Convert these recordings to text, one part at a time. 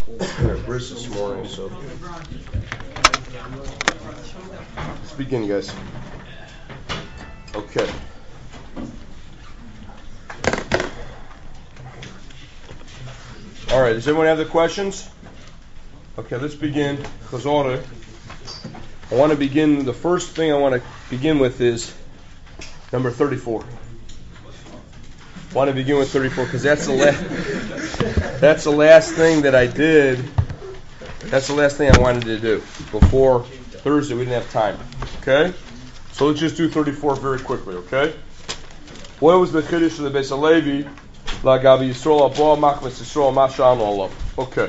Bris this morning, so let's begin, guys. Okay. All right. Does everyone have the questions? Okay, let's begin. Chazorah. I want to begin. The first thing I want to begin with is number 34. I want to begin with 34 because that's the last thing that I did. That's the last thing I wanted to do before Thursday. We didn't have time. Okay, so let's just do 34 very quickly. Okay, what was the chiddush of the Beis Halevi? Lagabi Yisrael Abba Machmas Yisrael Mashan Allah. Okay.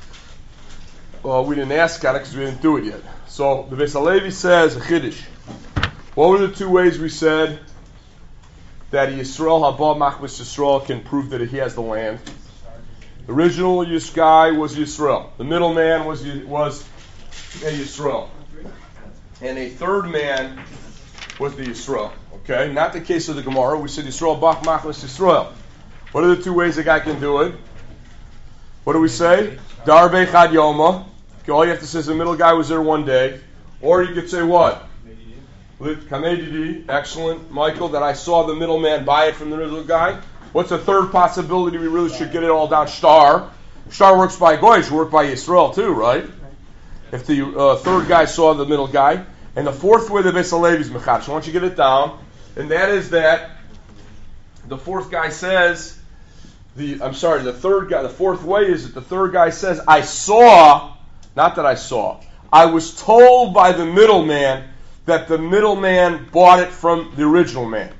Well, we didn't ask on it because we didn't do it yet. So the Beis Halevi says a chiddush. What were the two ways we said that Yisrael Haba Machmas Yisrael can prove that he has the land? The original guy was Yisrael. The middle man was a Yisrael. And a third man was the Yisrael. Okay? Not the case of the Gemara. We said Yisrael Bach Machmas Yisrael. What are the two ways a guy can do it? What do we say? Darbe Chad Yoma. Okay, all you have to say is the middle guy was there one day. Or you could say what? Kamedidi. Excellent. Michael, that I saw the middleman buy it from the middle guy. What's the third possibility? We really should get it all down. Shtar. Shtar works by Goy. Should work by Yisrael too, right? If the third guy saw the middle guy. And the fourth way the Beis Halevi is Mechatch. I want you to get it down. And that is that the fourth guy says, the fourth way is that the third guy says, I saw, not that I saw, I was told by the middleman that the middleman bought it from the original man.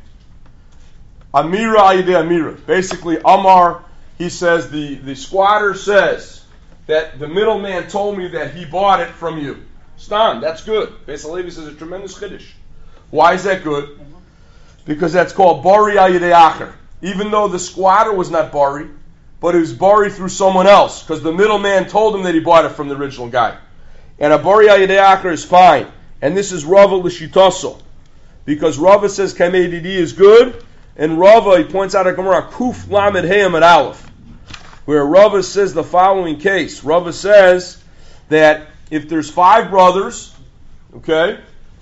Amira ayidei Amira. Basically, Amar, he says, the squatter says that the middleman told me that he bought it from you. Stan, that's good. Beis Halevi says a tremendous chiddush. Why is that good? Because that's called Bari ayidei Acher. Even though the squatter was not Bari, but it was Bari through someone else, because the middleman told him that he bought it from the original guy. And a Bari ayidei Acher is fine. And this is Rava l'shitaso, because Rava says Kamei Didi is good, and Rava, he points out a Gemara, Kuf Lamed Heyam at Aleph, where Rava says the following case. Rava says that if there's five brothers, okay,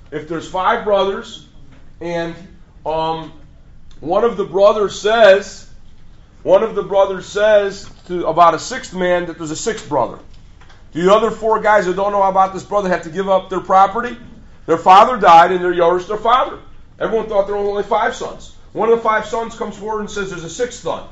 and one of the brothers says to about a sixth man that there's a sixth brother. Do the other four guys who don't know about this brother have to give up their property? Their father died and they're Yoresh their father. Everyone thought there were only five sons. One of the five sons comes forward and says there's a sixth son.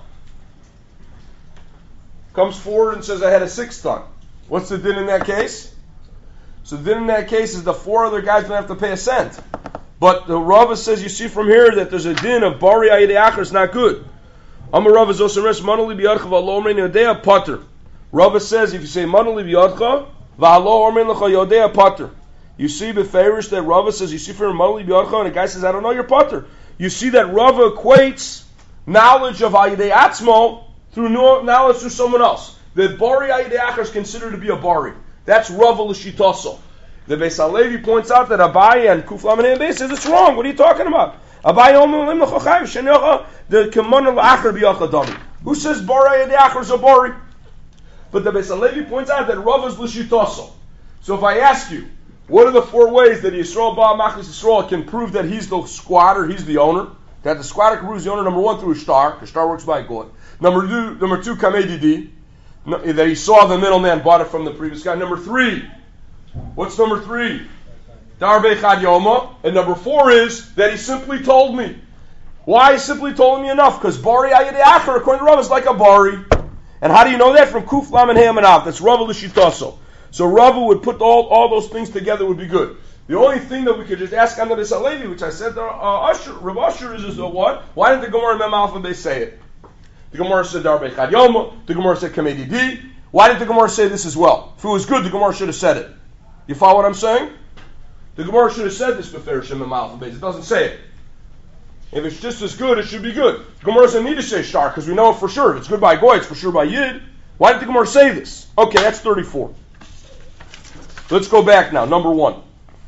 Comes forward and says I had a sixth son. What's the din in that case? So the din in that case is the four other guys don't have to pay a cent. But the Rava says, you see from here that there's a din of Bari ayidei Acher is not good. Amar Rava zoseres manali biyadcha v'alo omrein yodea pater. Rava says if you say manali biyadcha v'alo omrein lecha yodea pater. You see beferish that Rava says you see from manali biyadcha and the guy says I don't know your pater. You see that Rava equates knowledge of ayidei atzmo through knowledge through someone else. The Bari ayidei Acher is considered to be a Bari. That's Rava l'shitaso. The Beis Halevi points out that Abaye and Kuf Lamed Heyam says it's wrong. What are you talking about? Abaye omelim l'chachayim shenecha the kemana l'achar b'yachadami. Who says Bari ayidei Acher is a Bari? But the Beis Halevi points out that Rava is l'shitaso. So if I ask you, what are the four ways that Yisrael Ba Machmas Yisrael can prove that he's the squatter, he's the owner? That the squatter can prove he's the owner. Number one, through a shtar, because shtar works by God. Number two, Kamei Didi, that he saw the middleman bought it from the previous guy. Number three, what's number three? Darbe Chad Yoma. And number four is that he simply told me. Why he simply told me enough? Because Bari ayidei Acher, according to Rava, is like a Bari. And how do you know that? From Kuf Lamed Heyam and Av. That's Rava l'shitaso. So Rava would put all those things together would be good. The only thing that we could just ask on the Beis Halevi, which I said, Rav Asher is what? Why didn't the Gemara in Mem Alpha Beis say it? The Gemara said Darbe Chad Yoma. The Gemara said Kamei Didi. Why didn't the Gemara say this as well? If it was good, the Gemara should have said it. You follow what I'm saying? The Gemara should have said this before Mem Alpha Beis. It doesn't say it. If it's just as good, it should be good. The Gemara doesn't need to say shtar because we know it for sure. If it's good by Goy, it's for sure by Yid. Why did the Gemara say this? Okay, that's 34. Let's go back now. Number one.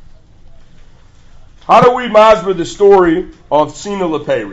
How do we masber the story of Sina Leperi?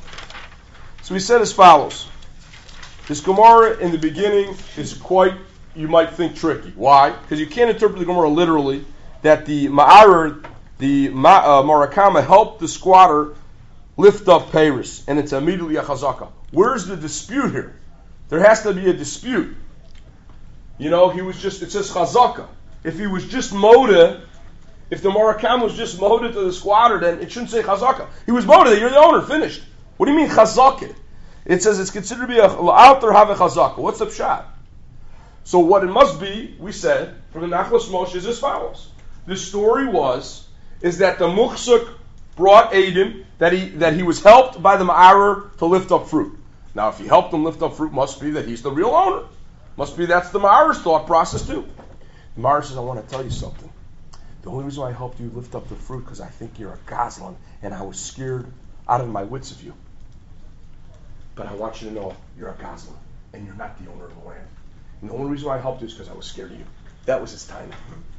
So he said as follows. This Gemara in the beginning is quite you might think tricky. Why? Because you can't interpret the Gemara literally that the Ma'arer, the Marakama helped the squatter lift up Paris, and it's immediately a chazaka. Where's the dispute here? There has to be a dispute. He was just, it says chazaka. If he was just moda, if the Marakam was just moda to the squatter, then it shouldn't say chazaka. He was moda, you're the owner, finished. What do you mean chazaka? It says it's considered to be a la'alter have a chazaka. What's the pshat? So what it must be, we said, from the Nachlas Moshe is as follows. The story is that the Muchsuk brought Adam, that he was helped by the Ma'arer to lift up fruit. Now if he helped him lift up fruit, must be that he's the real owner. Must be that's the Ma'arer's thought process too. The Ma'arer says, I want to tell you something. The only reason why I helped you lift up the fruit because I think you're a Gazlan and I was scared out of my wits of you. But I want you to know you're a Gazlan and you're not the owner of the land. And the only reason why I helped you is because I was scared of you. That was his timing.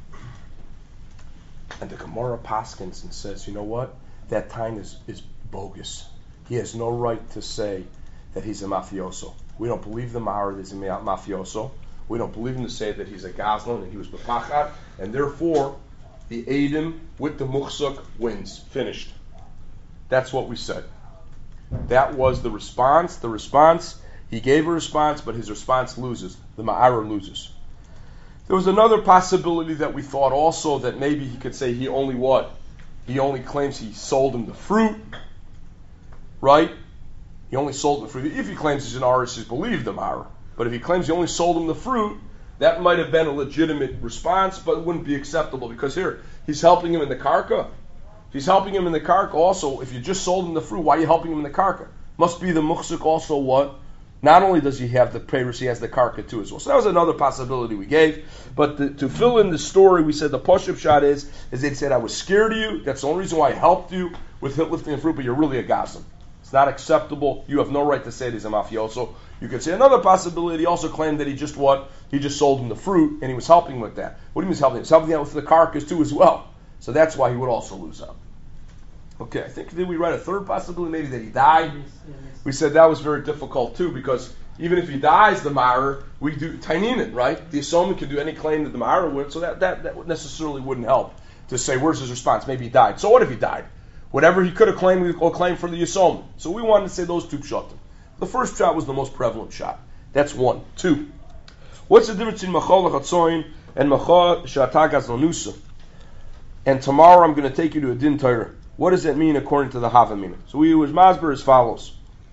And the Gemara paskins and says, you know what? That time is bogus. He has no right to say that he's a mafioso. We don't believe the Ma'arer is a mafioso. We don't believe him to say that he's a Gazlan and he was bepachat. And therefore, the Edom with the Muchsuk wins. Finished. That's what we said. That was the response. The response, he gave a response, but his response loses. The Ma'arer loses. There was another possibility that we thought also that maybe he could say he only what? He only claims he sold him the fruit, right? He only sold him the fruit. If he claims he's an artist, he's believed the Ma'arer. But if he claims he only sold him the fruit, that might have been a legitimate response, but it wouldn't be acceptable because here, he's helping him in the karka. If he's helping him in the karka also, if you just sold him the fruit, why are you helping him in the karka? Must be the muhsuk also what? Not only does he have the peiros, he has the karka too as well. So that was another possibility we gave. But to fill in the story, we said the poshup shot is they said, I was scared of you. That's the only reason why I helped you with lifting the fruit, but you're really a gazlan. It's not acceptable. You have no right to say it is a mafioso. You could say another possibility. He also claimed that he just sold him the fruit and he was helping with that. What do you mean he's helping? He's helping out with the carcass too as well. So that's why he would also lose out. Okay, I think did we write a third possibility? Maybe that he died. We said that was very difficult too because even if he dies, the Ma'arer, we do taininin, right? The Yisomim can do any claim that the Ma'arer would, so that necessarily wouldn't help to say where's his response. Maybe he died. So what if he died? Whatever he could have claimed, we will claim for the Yisomim. So we wanted to say those two pshatim. The first shot was the most prevalent shot. That's one. Two. What's the difference between machal lechatzoin and machal shatagaz lanusa? And tomorrow I'm going to take you to a din Torah. What does that mean according to the Havamina? So we use masber as follows.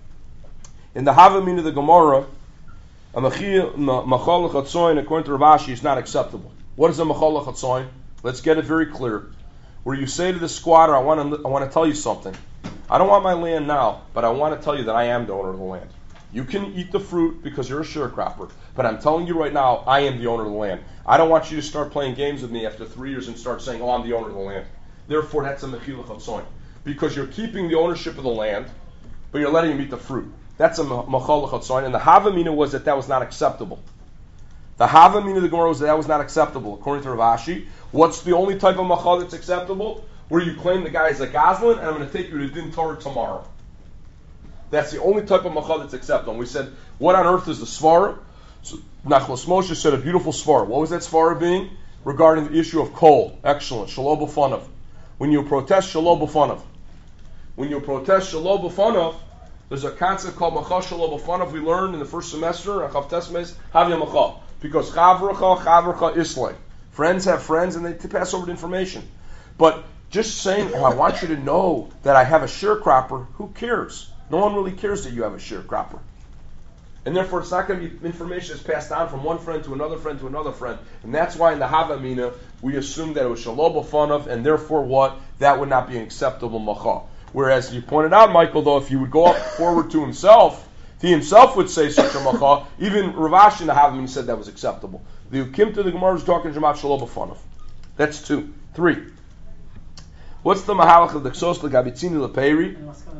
In the Havamina of the Gemara, a machal lechatzoin according to Rav Ashi is not acceptable. What is a machal lechatzoin? Let's get it very clear. Where you say to the squatter, I want to tell you something. I don't want my land now, but I want to tell you that I am the owner of the land. You can eat the fruit because you're a sharecropper, but I'm telling you right now, I am the owner of the land. I don't want you to start playing games with me after 3 years and start saying, I'm the owner of the land. Therefore, that's a mechila chatzoin. Because you're keeping the ownership of the land, but you're letting him eat the fruit. That's a mechila chatzoin. And the Havamina was that was not acceptable. The Havamina of the Gemara was that was not acceptable, according to Rav Ashi. What's the only type of machal that's acceptable? Where you claim the guy is a gazlan, and I'm going to take you to Din Torah tomorrow. That's the only type of machal that's acceptable. And we said, what on earth is the svara? So Nachlas Moshe said a beautiful svara. What was that svara being? Regarding the issue of kol. Excellent. Shalom b'fanav. When you protest, shalom b'fanav. When you protest, shalom b'fanav, there's a concept called machal shalom b'fanav we learned in the first semester, Achav Tesmes, Havya machal. Because chavrecha islay. Friends have friends and they pass over the information. But just saying, I want you to know that I have a sharecropper, who cares? No one really cares that you have a sharecropper. And therefore it's not going to be information that's passed on from one friend to another friend to another friend. And that's why in the Havamina we assumed that it was shalom b'fanav, and therefore what? That would not be an acceptable machal. Whereas you pointed out, Michael, though, if you would go up forward to himself, he himself would say such a machal. Even Rav Ashi in the Havamina said that was acceptable. The Ukimta the Gemara is talking Jamaat Shalom b'fanav. That's 2. 3. What's the mahalach of the Ksos legabitzini lepeiri?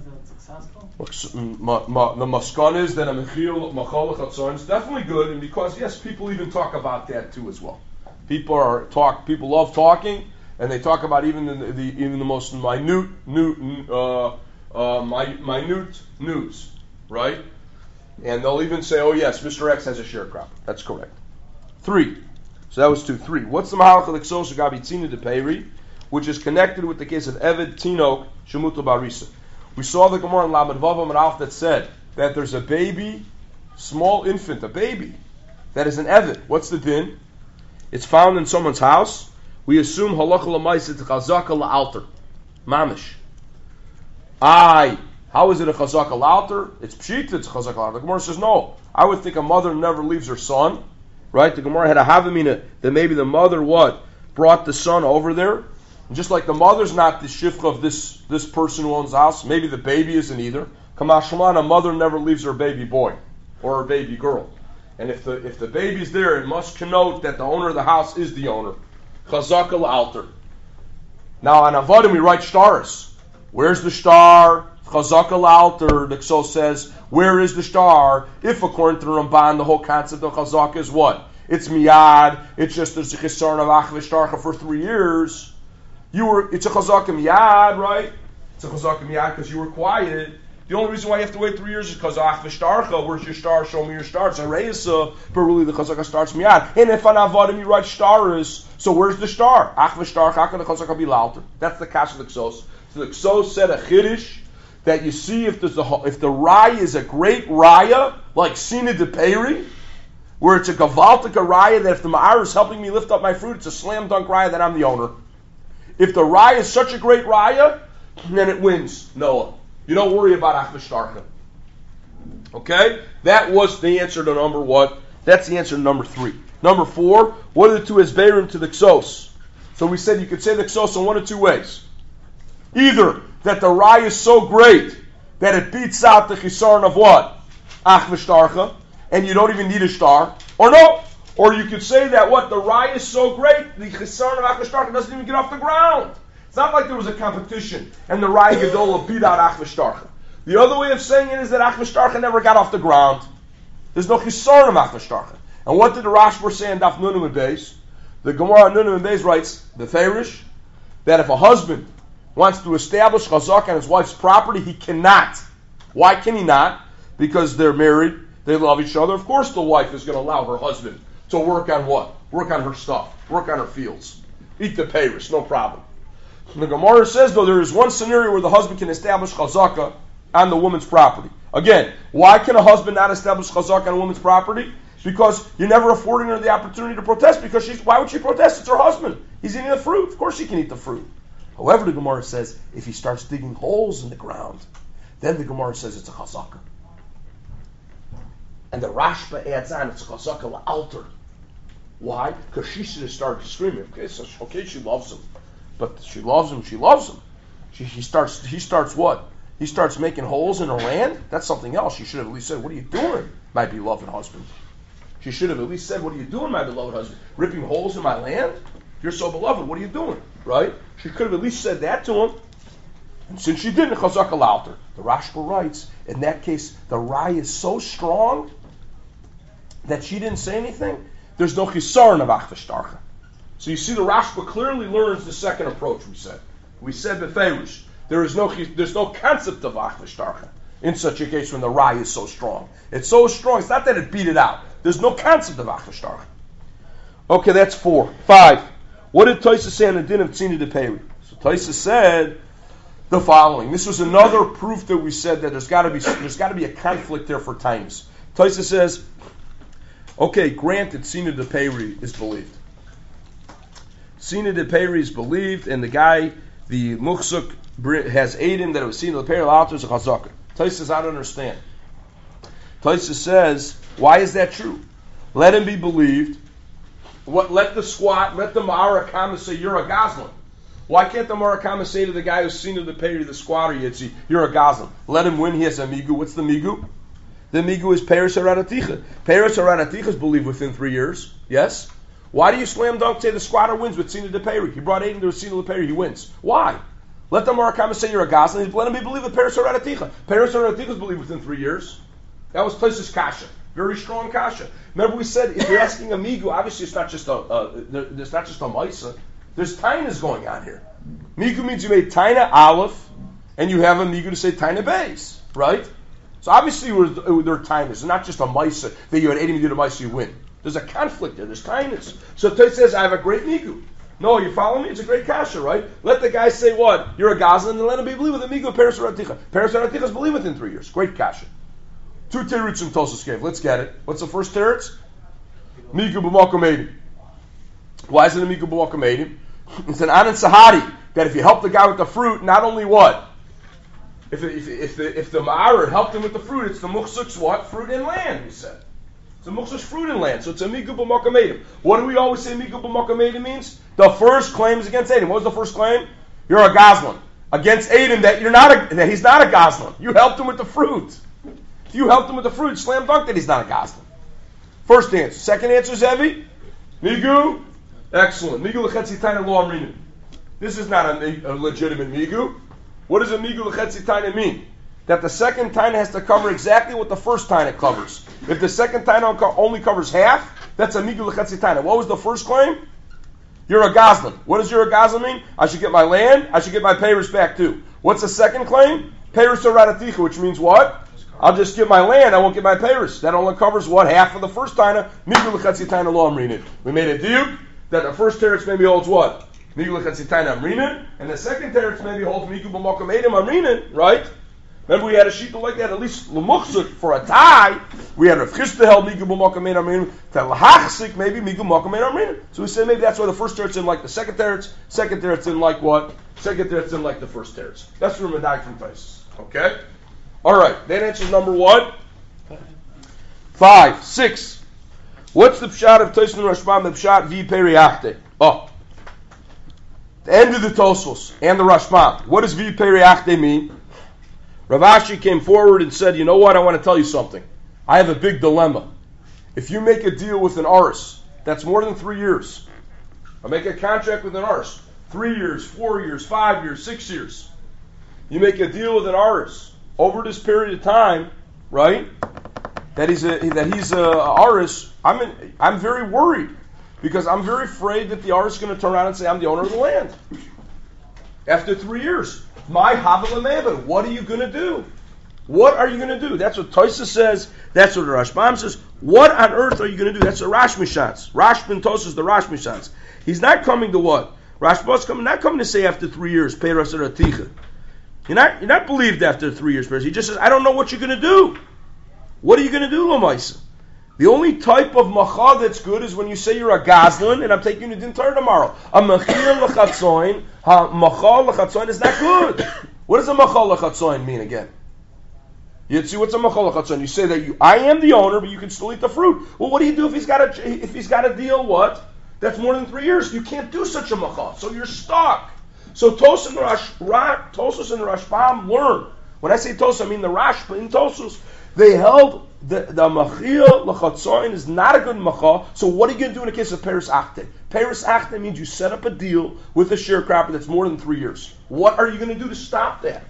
The maskan is that a mechil machal lechatzoin is definitely good, and because yes, people even talk about that too as well. People love talking, and they talk about even the most minute news, right? And they'll even say, "Oh yes, Mr. X has a sharecropper." That's correct. 3. So that was 2. 3. What's the Mahalach of the Ksos Gabi Tzina de Peri, which is connected with the case of Eved Tinok Shemuto Barisa? We saw the Gemara in Lamed Vav Amud Aleph that said that there's a baby, small infant, a baby, that is an Eved. What's the din? It's found in someone's house. We assume halacha l'maisa to chazaka la'alter, mamish. How is it a chazaka la'alter? It's pshita, it's chazaka la'alter. The Gemara says no. I would think a mother never leaves her son, right? The Gemara had a havamina that maybe the mother brought the son over there, and just like the mother's not the shifcha of this person who owns the house, maybe the baby isn't either. Kamashman, a mother never leaves her baby boy or her baby girl. And if the baby's there, it must connote that the owner of the house is the owner. Chazaka l'alter. Now on Avodim we write shtaris. Where's the star? Chazaka l'alter. The Ksos says, where is the star? If according to the Ramban, the whole concept of chazaka is what? It's miyad. It's just there's a chisarn of ach v'shtarcha for 3 years. It's a chazaka miyad, right? It's a chazaka miyad because you were quiet. The only reason why you have to wait 3 years is because ach v'shtarcha, where's your star? Show me your star. It's a reisa, but really the chazaka starts miyad. And if on avodim you write shtaris, so where's the star? Ach v'shtarcha, how can the chazaka be louder? That's the kash of the Ksos. So the Ksos said a chiddush that you see if the raya is a great raya like Sina de Peri, where it's a gavaltika raya that if the ma'ar is helping me lift up my fruit, it's a slam dunk raya that I'm the owner. If the raya is such a great raya, then it wins. Noah. You don't worry about ach v'shtarcha. Okay? That was the answer to number what? That's the answer to number 3. Number 4, what are the 2 esberim to the Ksos? So we said you could say the Ksos in 1 of 2 ways. Either that the raya is so great that it beats out the chisaron of what? Ach v'shtarcha, and you don't even need a star. Or no. Or you could say that what? The raya is so great, the chisaron of ach v'shtarcha doesn't even get off the ground. It's not like there was a competition and the Raya Gedola beat out Ach v'shtarcha. The other way of saying it is that Ach v'shtarcha never got off the ground. There's no chisar of Ach v'shtarcha. And what did the Rashba say in Daf Nunim and Beis? The Gemara on Nunim and Beis writes, the Ferish, that if a husband wants to establish chazak on his wife's property, he cannot. Why can he not? Because they're married, they love each other. Of course the wife is going to allow her husband to work on what? Work on her stuff. Work on her fields. Eat the payros, no problem. The Gemara says, though, there is one scenario where the husband can establish chazaka on the woman's property. Again, why can a husband not establish chazaka on a woman's property? Because you're never affording her the opportunity to protest, because why would she protest? It's her husband. He's eating the fruit. Of course she can eat the fruit. However, the Gemara says, if he starts digging holes in the ground, then the Gemara says it's a chazaka. And the Rashba adds on, it's a chazaka la'alter. Why? Because she should have started screaming. Okay, she loves him. But she loves him. He starts what? He starts making holes in her land? That's something else. She should have at least said, what are you doing, my beloved husband? She should have at least said, what are you doing, my beloved husband? Ripping holes in my land? You're so beloved, what are you doing? Right? She could have at least said that to him. And since she didn't, chazaka la'alter. The Rashba writes, in that case, the raya is so strong that she didn't say anything. There's no chisaron of ach v'shtarcha. So you see, the Rashba clearly learns the second approach. We said beferish. There's no concept of ach v'shtarcha in such a case when the raya is so strong. It's so strong. It's not that it beat it out. There's no concept of ach v'shtarcha. Okay, that's 4. 5. What did Taisa say on the din of tzina de peri? So Taisa said the following. This was another proof that we said that there's got to be a conflict there for times. Taisa says, okay, granted, tzina de peri is believed. Sina de Peri is believed, and the guy, the Muksuk, has aided that it was Sina de Peri, l'alter is a chazaka. Taisa says, I don't understand. Taisa says, why is that true? Let him be believed. Let the Ma'arakama say, you're a Goslin. Why can't the Ma'arakama say to the guy who's Sina de Peri, the squatter, Yitzi, you're a Goslin? Let him win, he has a Migu. What's the Migu? The Migu is Peres Haranaticha. Peres Haranaticha is believed within 3 years. Yes? Why do you slam dunk say the squatter wins with Sina de Peri? He brought Aiden to a Sina de Peri, he wins. Why? Let the Murakama say you're a Goslin, let him be believed with Peres Haranaticha. Peres Haranaticha is believed within 3 years. That was Taisa's kasha. Very strong kasha. Remember we said if you're asking a migu, obviously it's not just there's not just a maisa. There's tainas going on here. Migu means you made taina aleph, and you have a migu to say taina beis, right? So obviously there are tainas. It's not just a maisa that you had 80 midu to maisa you win. There's a conflict there. There's kindness. So Tosfos says, I have a great migu. No, you follow me? It's a great kasha, right? Let the guy say what? You're a Goslin, and let him be believed with a migu Paris Araticha. Paris Araticha is believed within 3 years. Great kasha. 2 terutzim Tosfos gave. Let's get it. What's the first teretz? Migu b'makom eidim. Why is it a migu b'makom eidim? It's an anan sahari that if you help the guy with the fruit, not only what? If the ma'arer helped him with the fruit, it's the muchsuk's what? Fruit and land, we said. It's a muchsuk's fruit and land. So it's a migu b'makom eidim. What do we always say migu b'makom eidim means? The first claim is against Eidim. What was the first claim? You're a Goslin. Against Eidim that that he's not a Goslin. You helped him with the fruit. If you helped him with the fruit, slam dunk that he's not a Goslin. First answer. Second answer is heavy. Migu. Excellent. Migu l'chetzi taina lo amrinu. This is not a legitimate migu. What does a migu l'chetzi taina mean? That the second taina has to cover exactly what the first taina covers. If the second taina only covers half, that's a migu l'chetzi taina. What was the first claim? You're a Goslin. What does you're a Goslin mean? I should get my land. I should get my payers back too. What's the second claim? Payers Araticha, which means what? I'll just get my land. I won't get my payers. That only covers what? Half of the first taina. Migu l'chetzi taina lo amrinu. We made a deal that the first teretz maybe holds what? Migu l'chetzi taina amrinu, and the second teretz maybe holds migu b'makom eidim amrinu. Right? Remember we had a shita like that, at least l'muchsuk for a tie. We had Rav Chisda held migu b'makom eidim amrinu. To l'hachsik maybe migu b'makom eidim amrinu. So we said maybe that's why the first teretz in like the second teretz in like what? Second teretz in like the first teretz. That's from Medag from Tosfos. Okay? Alright, that answers number 1. 5. 6. What's the pshat of Tosfos and Rashbam, the pshat vi periachte? Oh. The end of the Tosfos and the Rashbam. What does vi periachte mean? Rav Ashi came forward and said, you know what, I want to tell you something. I have a big dilemma. If you make a deal with an aris, that's more than 3 years. I make a contract with an aris. 3 years, 4 years, 5 years, 6 years. You make a deal with an aris. Over this period of time, right, that he's a aris, I'm very worried. Because I'm very afraid that the aris is going to turn around and say, I'm the owner of the land. After 3 years. My Havalameva, what are you going to do? What are you going to do? That's what Tosfos says. That's what the Rashbam says. What on earth are you going to do? That's the Rash Mishans. Rash ben Tosfos, the Rash Mishans. He's not coming to what? Rashbam's not coming to say after 3 years, Peiras Araticha. You're not believed after 3 years. He just says, I don't know what you're going to do. What are you going to do, Lamaisa? The only type of macha that's good is when you say you're a Goslin and I'm taking you to dinner tomorrow. A machir l'chatzoin, macha l'chatzoin is not good. What does a macha l'chatzoin mean again? You see, what's a macha l'chatzoin? You say that I am the owner, but you can still eat the fruit. Well, what do you do if he's got a deal? What? That's more than 3 years. You can't do such a macha, so you're stuck. So Tosfos and Rashbam learn. When I say Tosfos, I mean the Rashba in Tosfos. They held the machia l'chatzoin is not a good macha. So what are you going to do in a case of Paris Achte? Paris Achte means you set up a deal with a sharecropper that's more than 3 years. What are you going to do to stop that?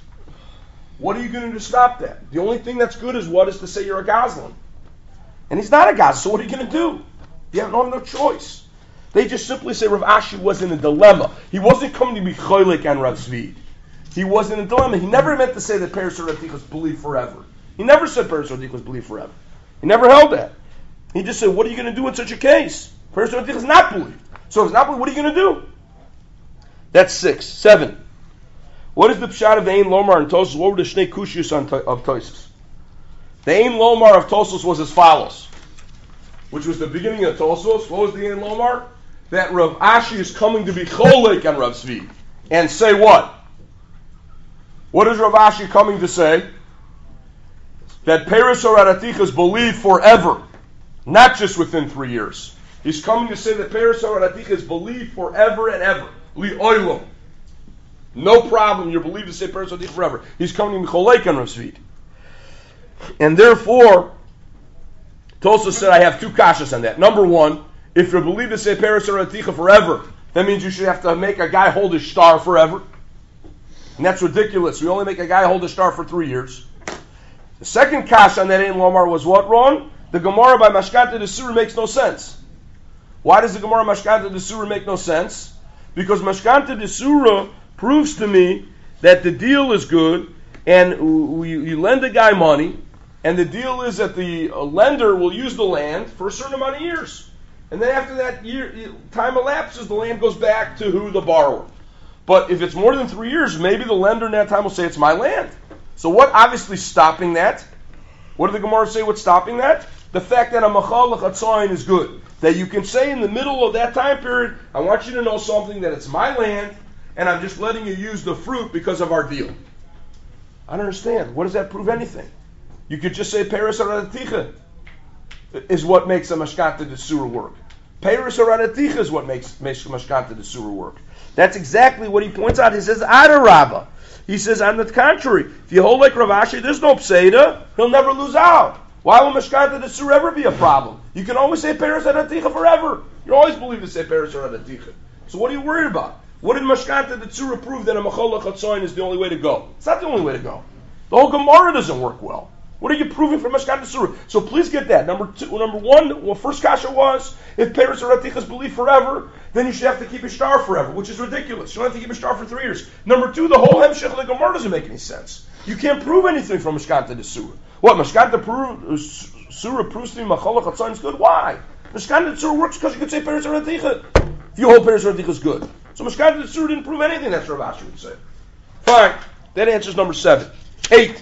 What are you going to do to stop that? The only thing that's good is what is to say you're a Goslin. And he's not a Goslin, so what are you going to do? You have no choice. They just simply say Rav Ashi was in a dilemma. He wasn't coming to be cholik on Rav Tzvi. He was in a dilemma. He never meant to say that Paris Araticha was believed forever. He never said Paris Araticha was believed forever. He never held that. He just said, what are you going to do in such a case? Paris Araticha is not believed. So if it's not believed, what are you going to do? That's 6. 7. What is the pshat of the Ein Lomar and Tosfos? What were the Shnei Kushiyos of Tosfos? The Ein Lomar of Tosfos was as follows, which was the beginning of Tosfos. What was the Ein Lomar? That Rav Ashi is coming to be cholek on Rav Tzvi. And say what? What is Rav Ashi coming to say? That Paris Araticha is believed forever, not just within 3 years. He's coming to say that Paris Araticha is believed forever and ever. Li oilom. No problem, you're believed to say Paris Araticha forever. He's coming to be cholek on Rav Tzvi. And therefore, Tosfos said, I have 2 kashas on that. Number 1, if you're believed to say Paris Araticha forever, that means you should have to make a guy hold his star forever. And that's ridiculous. We only make a guy hold his star for 3 years. The second kash on that Ein Lomar was what, Ron? The Gemara by Mashkanta Desura makes no sense. Why does the Gemara Mashkanta Desura make no sense? Because Mashkanta Desura proves to me that the deal is good, and you lend a guy money, And the deal is that the lender will use the land for a certain amount of years. And then after that time elapses, the land goes back to who? The borrower. But if it's more than 3 years, maybe the lender in that time will say it's my land. So what obviously stopping that? What did the Gemara say what's stopping that? The fact that a machal l'chatzayin is good. That you can say in the middle of that time period, I want you to know something, that it's my land, and I'm just letting you use the fruit because of our deal. I don't understand. What does that prove anything? You could just say Paris Aradaticha is what makes a Mashkanta Desura work. Paris Aradaticha is what makes Mashkanta Desura work. That's exactly what he points out. He says, Adarabba. He says, on the contrary, if you hold like Rav Ashi, there's no Pseida, he'll never lose out. Why will Mashkanta Desura ever be a problem? You can always say Paris Aradaticha forever. You always believe to say Paris Aradaticha. So what are you worried about? What did Mashkanta Desura prove that a Machal Chatzayin is the only way to go? It's not the only way to go. The whole Gemara doesn't work well. What are you proving for Mashkanta Desura? So please get that. Number one, first kasha was, if Paris Aratichas believe forever, then you should have to keep a star forever, which is ridiculous. You don't have to keep a star for 3 years. Number two, the whole Hemshech of the Gemara doesn't make any sense. You can't prove anything from Mashkanta Desura. What, Mashkanta Desura proves to me Machal Chatzayin is good? Why? Mashkanta Desura works because you could say Paris Araticha. If you hold Paris Araticha is good. So Mashkanta Desura didn't prove anything, that's what Rav Ashi would say. Fine. That answers number 7. 8.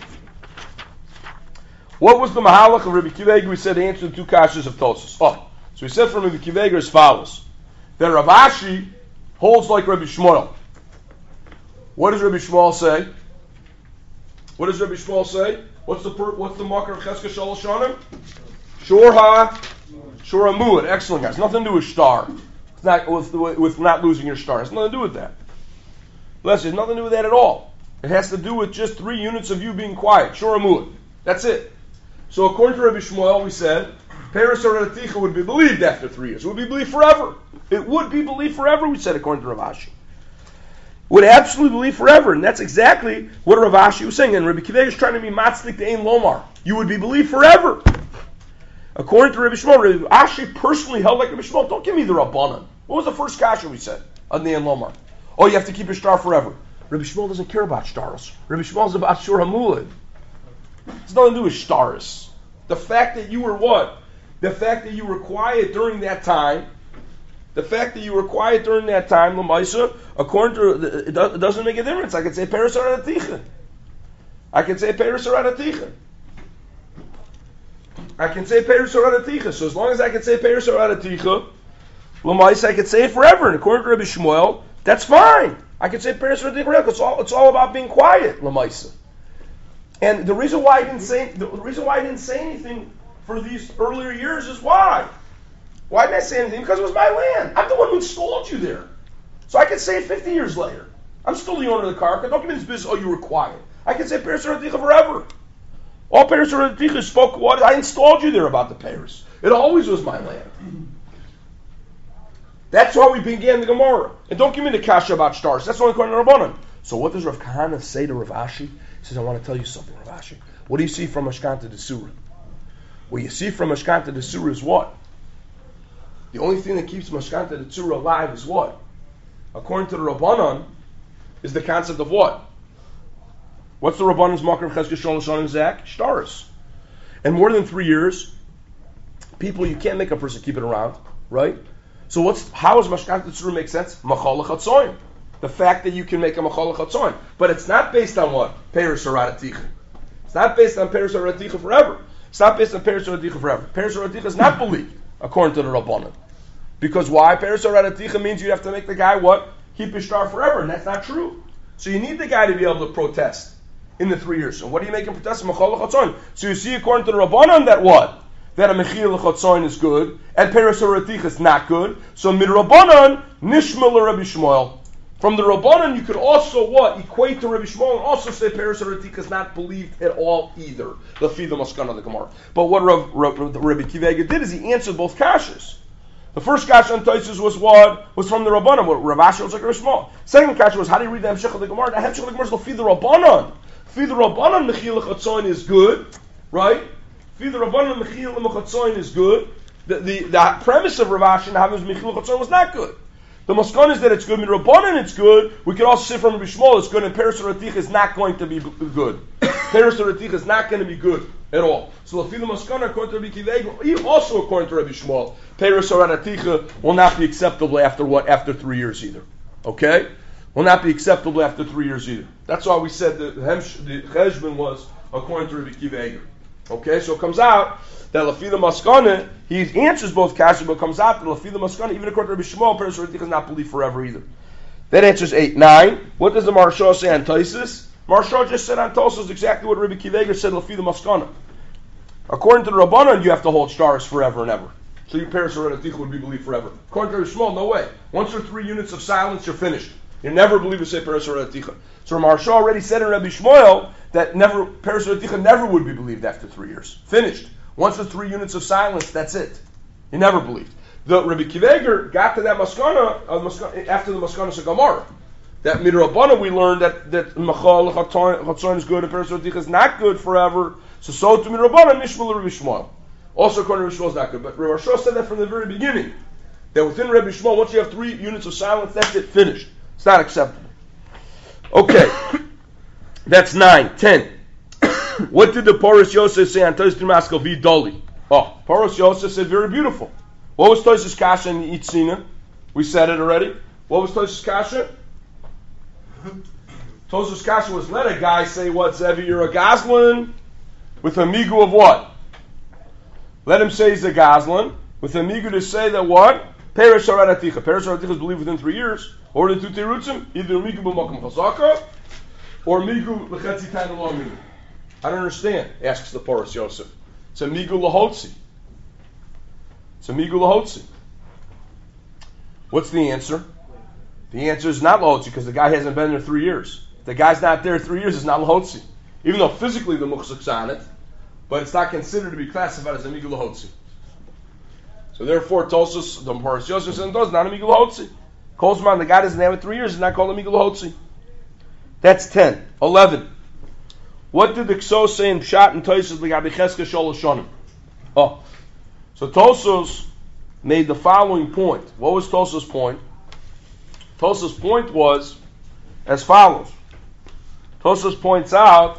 What was the Mahalach of Rabbi Akiva Eiger? We said he answered the 2 kashas of Tosfos. So we said from Rabbi Akiva Eiger as follows: that Rav Ashi holds like Rabbi Shmuel. What does Rabbi Shmuel say? What does Rabbi Shmuel say? What's the marker of Cheskes Shalosh Shanim? Shor HaMuad. Excellent, guys. Nothing to do with star. It's not with not losing your star. It has nothing to do with that. Listen, it has nothing to do with that at all. It has to do with just 3 units of you being quiet. Shor HaMuad. That's it. So according to Rabbi Shmuel, we said, Paris Araticha would be believed after 3 years. It would be believed forever. It would be believed forever, we said, according to Rav Ashi. Would absolutely believe forever. And that's exactly what Rav Ashi was saying. And Rabbi Akiva Eiger is trying to be matzlik to Ein Lomar. You would be believed forever. According to Rabbi Shmuel, Rabbi Ashi personally held like Rabbi Shmuel. Don't give me the Rabbanan. What was the first kasha we said on the Ein Lomar? Oh, you have to keep your star forever. Rabbi Shmuel doesn't care about stars. Rabbi Shmuel is about Shor HaMuad. It's nothing to do with stars. The fact that you were what? The fact that you were quiet during that time. The fact that you were quiet during that time, Lamaisa, according to it doesn't make a difference. I could say Paris Araticha. I can say Paris Araticha. I can say Paris Araticha. So as long as I can say Paris Araticha, Lamaisa, I could say it forever. And according to Rabbi Shmuel, that's fine. I can say Paris Araticha forever. It's all about being quiet, Lamaisa. And the reason why I didn't say anything for these earlier years is why? Why didn't I say anything? Because it was my land. I'm the one who installed you there. So I can say it 50 years later. I'm still the owner of the karka. Don't give me this business, you were quiet. I can say Paris Araticha forever. All Paris Araticha spoke what? I installed you there about the Paris. It always was my land. That's how we began the Gemara. And don't give me the kasha about stars. That's only according to Rabbanan. So what does Rav Kahana say to Rav Ashi? He says, I want to tell you something, Rav Ashi. What do you see from Mashkanta Desura? What you see from Mashkanta Desura is what? The only thing that keeps Mashkanta Desura alive is what? According to the Rabbanan, is the concept of what? What's the Rabbanan's marker of Cheskes Shalosh Shanim Zak? Stars. And more than 3 years, people, you can't make a person keep it around, right? So how does Mashkanta Desura make sense? Machal Chatzayin. The fact that you can make a Machal Chatzayin. But it's not based on what? Paris Araticha. It's not based on Paris Araticha forever. It's not based on Paris Araticha forever. Paris Araticha is not believed, according to the Rabbanan. Because why? Paris Araticha means you have to make the guy what? Keep his star forever, and that's not true. So you need the guy to be able to protest in the 3 years. So what do you make him protest? Machal Chatzayin. So you see, according to the Rabbanan, that what? That a Mechil Chatzayin is good, and Paris Araticha is not good. So mid Rabbanan, Nishmal Rabbi Shmuel. From the Rabbanan, you could also what? Equate to Rabbi Shmuel and also say Paris Araticha is not believed at all either. The Fida Maskana of the Gemara. But what Rabbi Akiva Eiger did is he answered both kashas. The first kasha on Tosfos was what? Was from the Rabbanan. What Rav Ashi was like Rabbi Shmuel. Second kasha was how do you read the Hemshech of the Gemara? The Hemshech of the Gemara is the Fida Rabbanan. Fida Rabbanan Mechil Chatzayin is good, right? Fida Rabbanan Mechil Chatzayin is good. The premise of Rav Ashi and Havim's Mechil Chatzayin was not good. The Maskana is that it's good. Midrabanan, it's good. We could also say from Rabbi Shmuel, it's good, and Peres Ratich is not going to be good. Peres Ratich is not going to be good at all. So Lafi the Maskana, according to Rabbi Kiva, also according to Rabbi Shmuel, Peres Ratich will not be acceptable after what? After 3 years either. Okay? Will not be acceptable after 3 years either. That's why we said the Cheshbon was according to Rabbi Kiva. Okay, so it comes out that Lafi the Maskana, he answers both kasha, but it comes out that Lafi the Maskana, even according to Rabbi Shmuel, Peres Ratich is not believed forever either. That answers 8. 9. What does the Maharsha say on Taisus? Maharsha just said on Taisus exactly what Rabbi Kiva said, Lafi the Maskana. According to the Rabbanan, you have to hold stars forever and ever. So your Peres Ratich would be believed forever. According to Rabbi Shmuel, no way. Once there are 3 units of silence, you're finished. You never believe to say Peres Ratich. So Maharsha already said in Rabbi Shmuel that Peres Ratich never would be believed after 3 years. Finished. Once the 3 units of silence, that's it. He never believed. The Rabbi Kiva got to that maskana after the maskana Gemara. That midrabana we learned that machal chatzon is good and Peres Ratich is not good forever. So to midrabana nishmal Rabbi Shmuel. Also according to Rabbi Shmuel is not good. But Rabbi Shmuel said that from the very beginning. That within Rabbi Shmuel, once you have 3 units of silence, that's it. Finished. It's not acceptable. Okay. That's 9. 10. What did the Porus Yosef say on Tosis Maskal V Doli? Oh, Porus Yosef said very beautiful. What was Tosis Kasha in the Itzina? We said it already. What was Tosis Kasha? Tosis Kasha was let a guy say what, Zevi, you're a Goslin with a migu of what? Let him say he's a Goslin with a migu to say that what? Peres Haraticha. Peres Haraticha is believed within 3 years. Or the two terutzim, either migu b'makom chazaka or migu l'chetzi tainu lo migu. I don't understand, asks the Porus Yosef. It's a migu lahotzi. It's a migu lahotzi. What's the answer? The answer is not lahotzi because the guy hasn't been there 3 years. If the guy's not there 3 years, it's not lahotzi. Even though physically the muchzak's on it, but it's not considered to be classified as a migu lahotzi. So therefore, Tosus, the Porus Yosef says, it's not a migu lahotzi. Kolzman, the guy doesn't have it 3 years, it's not called a migu lahotzi. That's 10. 11. What did the Ksos say in Pshat and Tosos l'gabi Cheska Sholosh Shonim? Oh, so Tosos made the following point. What was Tosos' point? Tosos' point was as follows. Tosos points out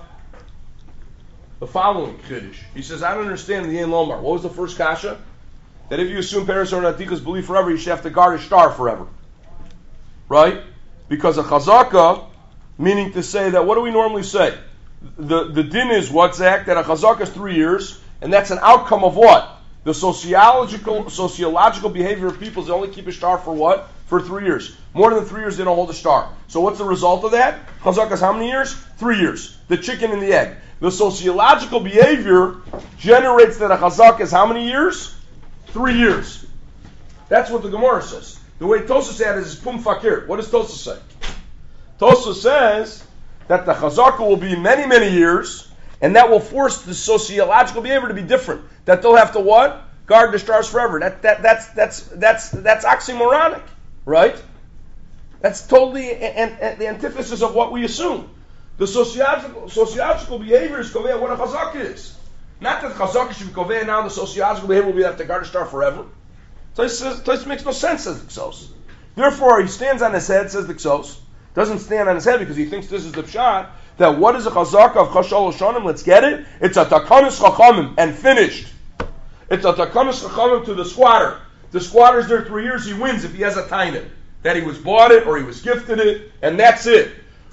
the following Kiddush. He says, I don't understand the Ein Lomar. What was the first kasha? That if you assume Peres Ratich is believed forever, you should have to guard a star forever. Right? Because a chazaka, meaning to say that, what do we normally say? The din is what, Zach? That a chazaka is 3 years, and that's an outcome of what? The sociological behavior of people is they only keep a star for what? For 3 years. More than 3 years, they don't hold a star. So what's the result of that? Chazaka is how many years? 3 years. The chicken and the egg. The sociological behavior generates that a chazaka is how many years? 3 years. That's what the Gemara says. The way Tosa said is pum fakir. What does Tosa say? Tosa says that the chazaka will be many, many years, and that will force the sociological behavior to be different. That they'll have to what? Guard the stars forever. That's oxymoronic, right? That's totally the antithesis of what we assume. The sociological behavior is kovea what a chazaka is. Not that chazaka should be kovea now. The sociological behavior will be have to guard the star forever. Tos makes no sense, says the Ksos. Therefore, he stands on his head, says the Ksos. Doesn't stand on his head because he thinks this is the pshat, that what is a chazaka of Chashal Oshanim? Let's get it. It's a takanis chachamim, and finished. It's a takanis chachamim to the squatter. The squatter's there 3 years, he wins if he has a taina. That he was bought it or he was gifted it, and that's it.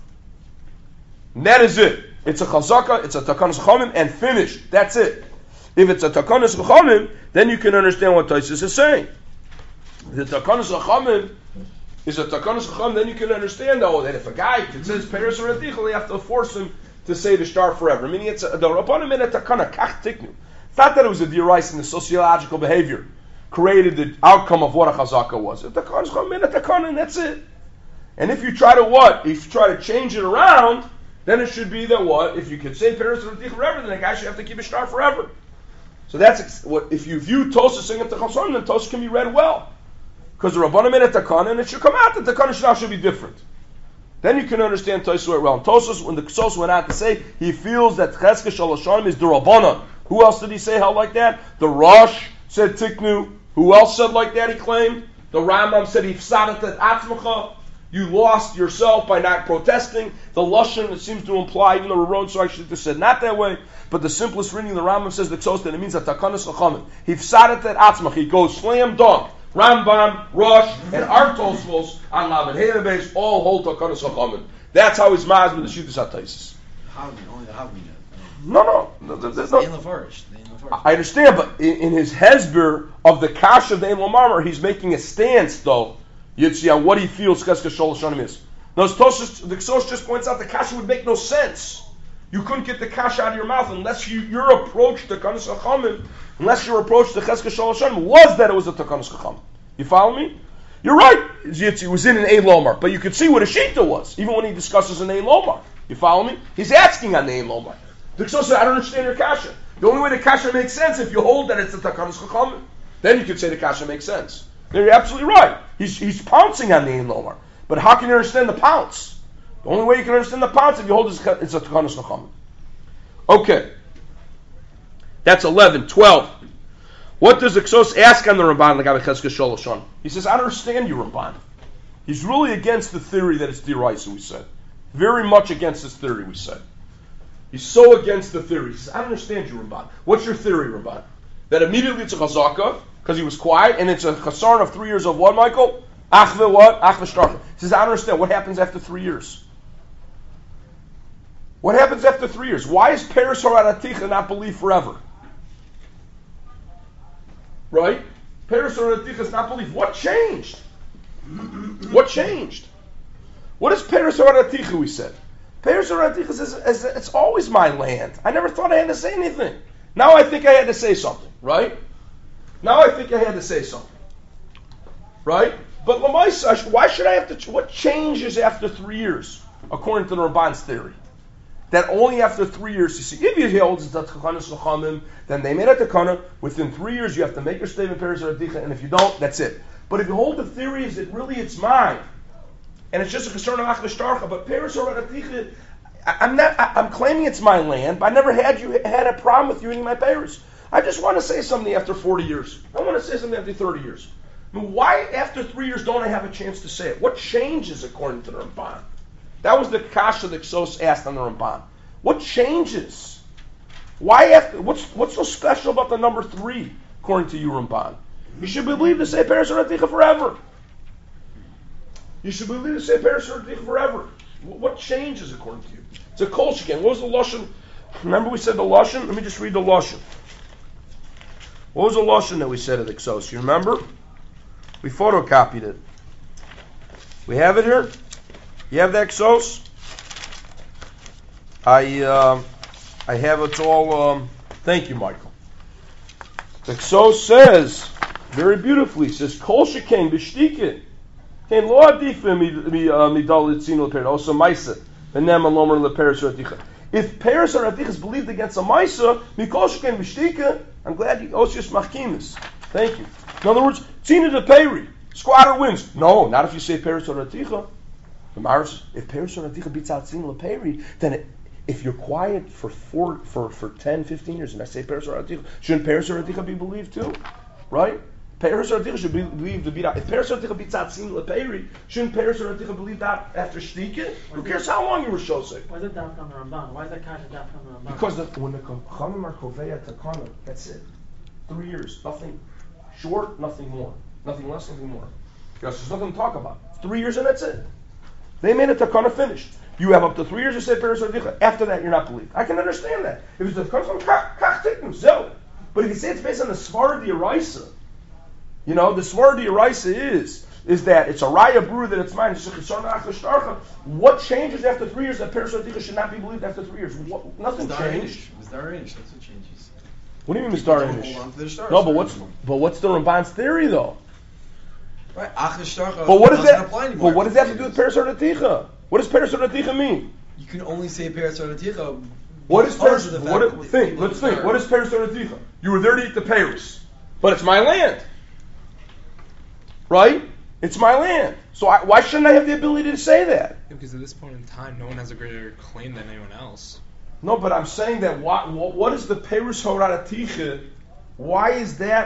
And that is it. It's a chazaka, it's a takanis chachamim, and finished. That's it. If it's a takanis chachamim, then you can understand what Taisus is saying. The takanis chachamim is a takanas chacham, then you can understand that if a guy says Peres Ratich, you have to force him to say the star forever. Meaning it's the Rabbanim in a takana kach tiknu. It's not that it was a derais in the sociological behavior created the outcome of what a chazaka was. The takanas chacham in a takana, and that's it. And if you try to what? If you try to change it around, then it should be that what? If you could say Peres Ratich forever, then a guy should have to keep a star forever. So that's what. If you view Tosa singing to Chasson, then Tosa can be read well. Because the Rabbanim made a takana, and it should come out that the takana now should be different. Then you can understand Tosas well. Tosas, when the Ksos went out to say, he feels that Cheska Shalashon is the Rabbanim. Who else did he say held like that? The Rosh said Tiknu. Who else said like that, he claimed? The Rambam said, "Ifsadat et atzmacha," you lost yourself by not protesting. The lashon, it seems to imply, even though Ron so actually said not that way, but the simplest reading, the Rambam says the Ksos, that it means that takanas chachamim. Ifsadat et atzmacha. He goes slam dunk. Rambam, Rosh, and our Tosfos on Lamed Hey all hold takanas chachamim. That's how he's maz with the Shittas HaTaisis. Only the Havmina. No. I understand, but in his Hezber of the Kasha of the Ein Lomar, he's making a stance, though, Yitzi, on what he feels Cheskes Shol Hashanim is. Now, the Ksos just points out the Kasha would make no sense. You couldn't get the Kasha out of your mouth unless your approach to Takanas Chachamim, unless your approach to Cheskes Shol Hashanim was that it was a Takanas Chachamim. You follow me? You're right, Yitzi, it was in an Ein Lomar, but you could see what a Shita was, even when he discusses an Ein Lomar. You follow me? He's asking on the Ein Lomar. The Ksos said, I don't understand your Kasha. The only way the Kasha makes sense if you hold that it's a Takanas Chachamim. Then you could say the Kasha makes sense. You're absolutely right. He's pouncing on the Ein Lomar. But how can you understand the pounce? The only way you can understand the pounce if you hold it's a Takanas Chachamim. Okay. That's 11. 12. What does the Ksos ask on the Ramban? He says, I don't understand you, Ramban. He's really against the theory that it's D'Oraisa, we said. Very much against this theory, we said. He's so against the theory. He says, I don't understand you, Ramban. What's your theory, Ramban? That immediately it's a chazaka, because he was quiet, and it's a chasarn of 3 years of what, Michael? Achve what? Achve shtarcha. He says, I don't understand. What happens after 3 years? What happens after 3 years? Why is Peres Haraticha not believed forever? Right? Peres Haraticha is not believed. What changed? What changed? What is Peres Haraticha, we said? Peres Haraticha says, it's always my land. I never thought I had to say anything. Now I think I had to say something, right? Now I think I had to say something. Right? But Lamaisa, why should I have to, what changes after 3 years, according to the Ramban's theory? That only after 3 years, you see, if he holds the Takanas Chachamim, then they made a Takana, within 3 years you have to make your statement, Peres Haraticha, and if you don't, that's it. But if you hold the theory is that really it's mine, and it's just a concern of Achve Shtarcha, but Peres Haraticha, I'm claiming it's my land, but I never had a problem with you eating my Peres. I just want to say something after 40 years. I want to say something after 30 years. I mean, why after 3 years don't I have a chance to say it? What changes according to the Ramban? That was the kasha that Ksos asked on the Ramban. What changes? Why after? What's so special about the number 3 according to you, Ramban? You should believe to say Peres Haraticha forever. You should believe to say Peres Haraticha forever. What changes according to you? It's a kol sheken. What was the lashon? Remember we said the lashon? Let me just read the lashon. What was the lashon that we said at the Ksos? You remember? We photocopied it. We have it here. You have that Ksos? I have it all. Thank you, Michael. The Ksos says very beautifully. Says kol sheken b'shtikin. Kein lo adifa midal etzino l'peres. Also ma'isa v'nem alomer l'peres haraticha. If Peres Haraticha is believed against a ma'isa, mikol sheken b'shtika. I'm glad you osius machkimis. Thank you. In other words, tzina de peri. Squatter wins. No, not if you say Peres Haraticha. If Peres Haraticha beats out tzina l'peri, then if you're quiet for 10, 15 years, and I say Peres Haraticha, shouldn't Peres Haraticha be believed too? Right? Peres Haraticha should be believed to beat out. If Peres Haraticha beats out tzina l'peri, shouldn't Peres Haraticha believe that after shtika? Who cares how long you were shosek? Why is it down from the Ramban? Why is that kasha down from the Ramban? Because when the Chachamim are koveya takana, that's it. 3 years, nothing short, nothing more, nothing less, nothing more. Because there's nothing to talk about. 3 years and that's it. They made a takana finished. You have up to 3 years to say Peres Haraticha. After that, you're not believed. I can understand that. If it's the comes from kach tiknu zel. But if you say it's based on the Svar D'Oraisa, you know, the Svar D'Oraisa is that it's a raya brew that it's mine. What changes after 3 years that Peres Haraticha should not be believed after 3 years? Nothing changed. That's what changes. What do you mean Mizdar? No, but what's the Ramban's theory though? Right, but what does that apply anymore? But what does that have to do with Peres Haraticha? What does Peres Haraticha mean? You can only say Peres Haraticha. What is Peres? Let's think. What is Peres Haraticha? You were there to eat the Peres, but it's my land, right? It's my land. So why shouldn't I have the ability to say that? Yeah, because at this point in time, no one has a greater claim than anyone else. No, but I'm saying that what is the Peres Haraticha? Why is that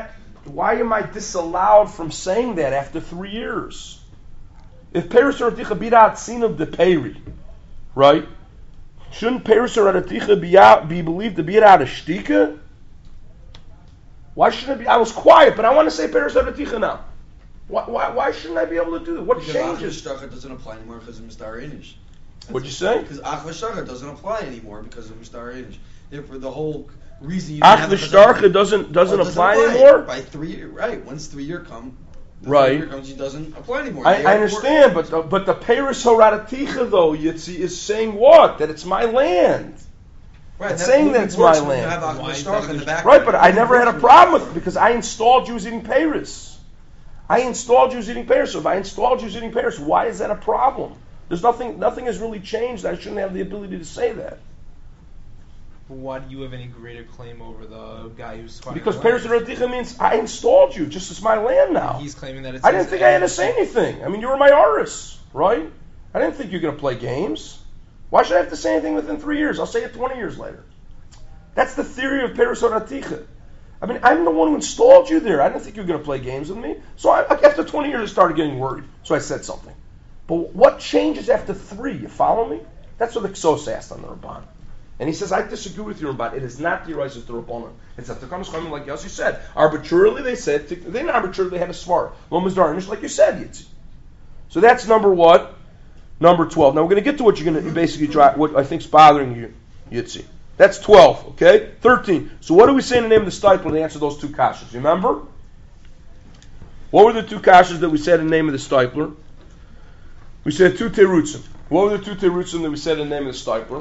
why am I disallowed from saying that after 3 years? If Peres or Raticha birat sin of the peri, right? Shouldn't Peres or Raticha be believed to be out of shtika? Why shouldn't it be? I was quiet, but I want to say Peres or Raticha now. Why shouldn't I be able to do that? What changes? Because Achva doesn't apply anymore because of Mistar Inish. What'd you say? Because Achva Shachar doesn't apply anymore because of Mistar Inish. Therefore, the whole reason you didn't have Achva doesn't apply anymore? By 3 years, right. Once 3 year comes, right. It doesn't apply anymore. I understand, but the Peres Horaticha though, Yitzi, is saying what? That it's my land. Right, it's saying that it's my land. You have Achva Shachar in the back. Right, but I never had a problem with it because I installed Jews eating Peres. I installed Jews eating Peres. So if I installed Jews eating Peres, why is that a problem? There's nothing has really changed. I shouldn't have the ability to say that. Why do you have any greater claim over the guy who's squatting? Because Peres Raticha means I installed you, just as my land now. He's claiming that it's I didn't think I had to say anything. I mean, you were my Aris, right? I didn't think you were going to play games. Why should I have to say anything within 3 years? I'll say it 20 years later. That's the theory of Peres Raticha. I mean, I'm the one who installed you there. I didn't think you were going to play games with me. So after 20 years, I started getting worried. So I said something. But what changes after 3? You follow me? That's what the Ksos asked on the Ramban. And he says, I disagree with you, Ramban. It is not the Yerais of the Rabbanon. It's that the Takanos Chachamim, like Yossi said. Arbitrarily, they said, they didn't arbitrarily, they had a svar. Lo Mizdarinish, like you said, Yitzi. So that's number what? Number 12. Now we're going to get to what you're going to basically try, what I think is bothering you, Yitzi. That's 12, okay? 13. So what do we say in the name of the Steipler to answer those two kashas? Remember? What were the two kashas that we said in the name of the Steipler? We said 2 terutzim. What were the 2 terutzim that we said in the name of the Steipler?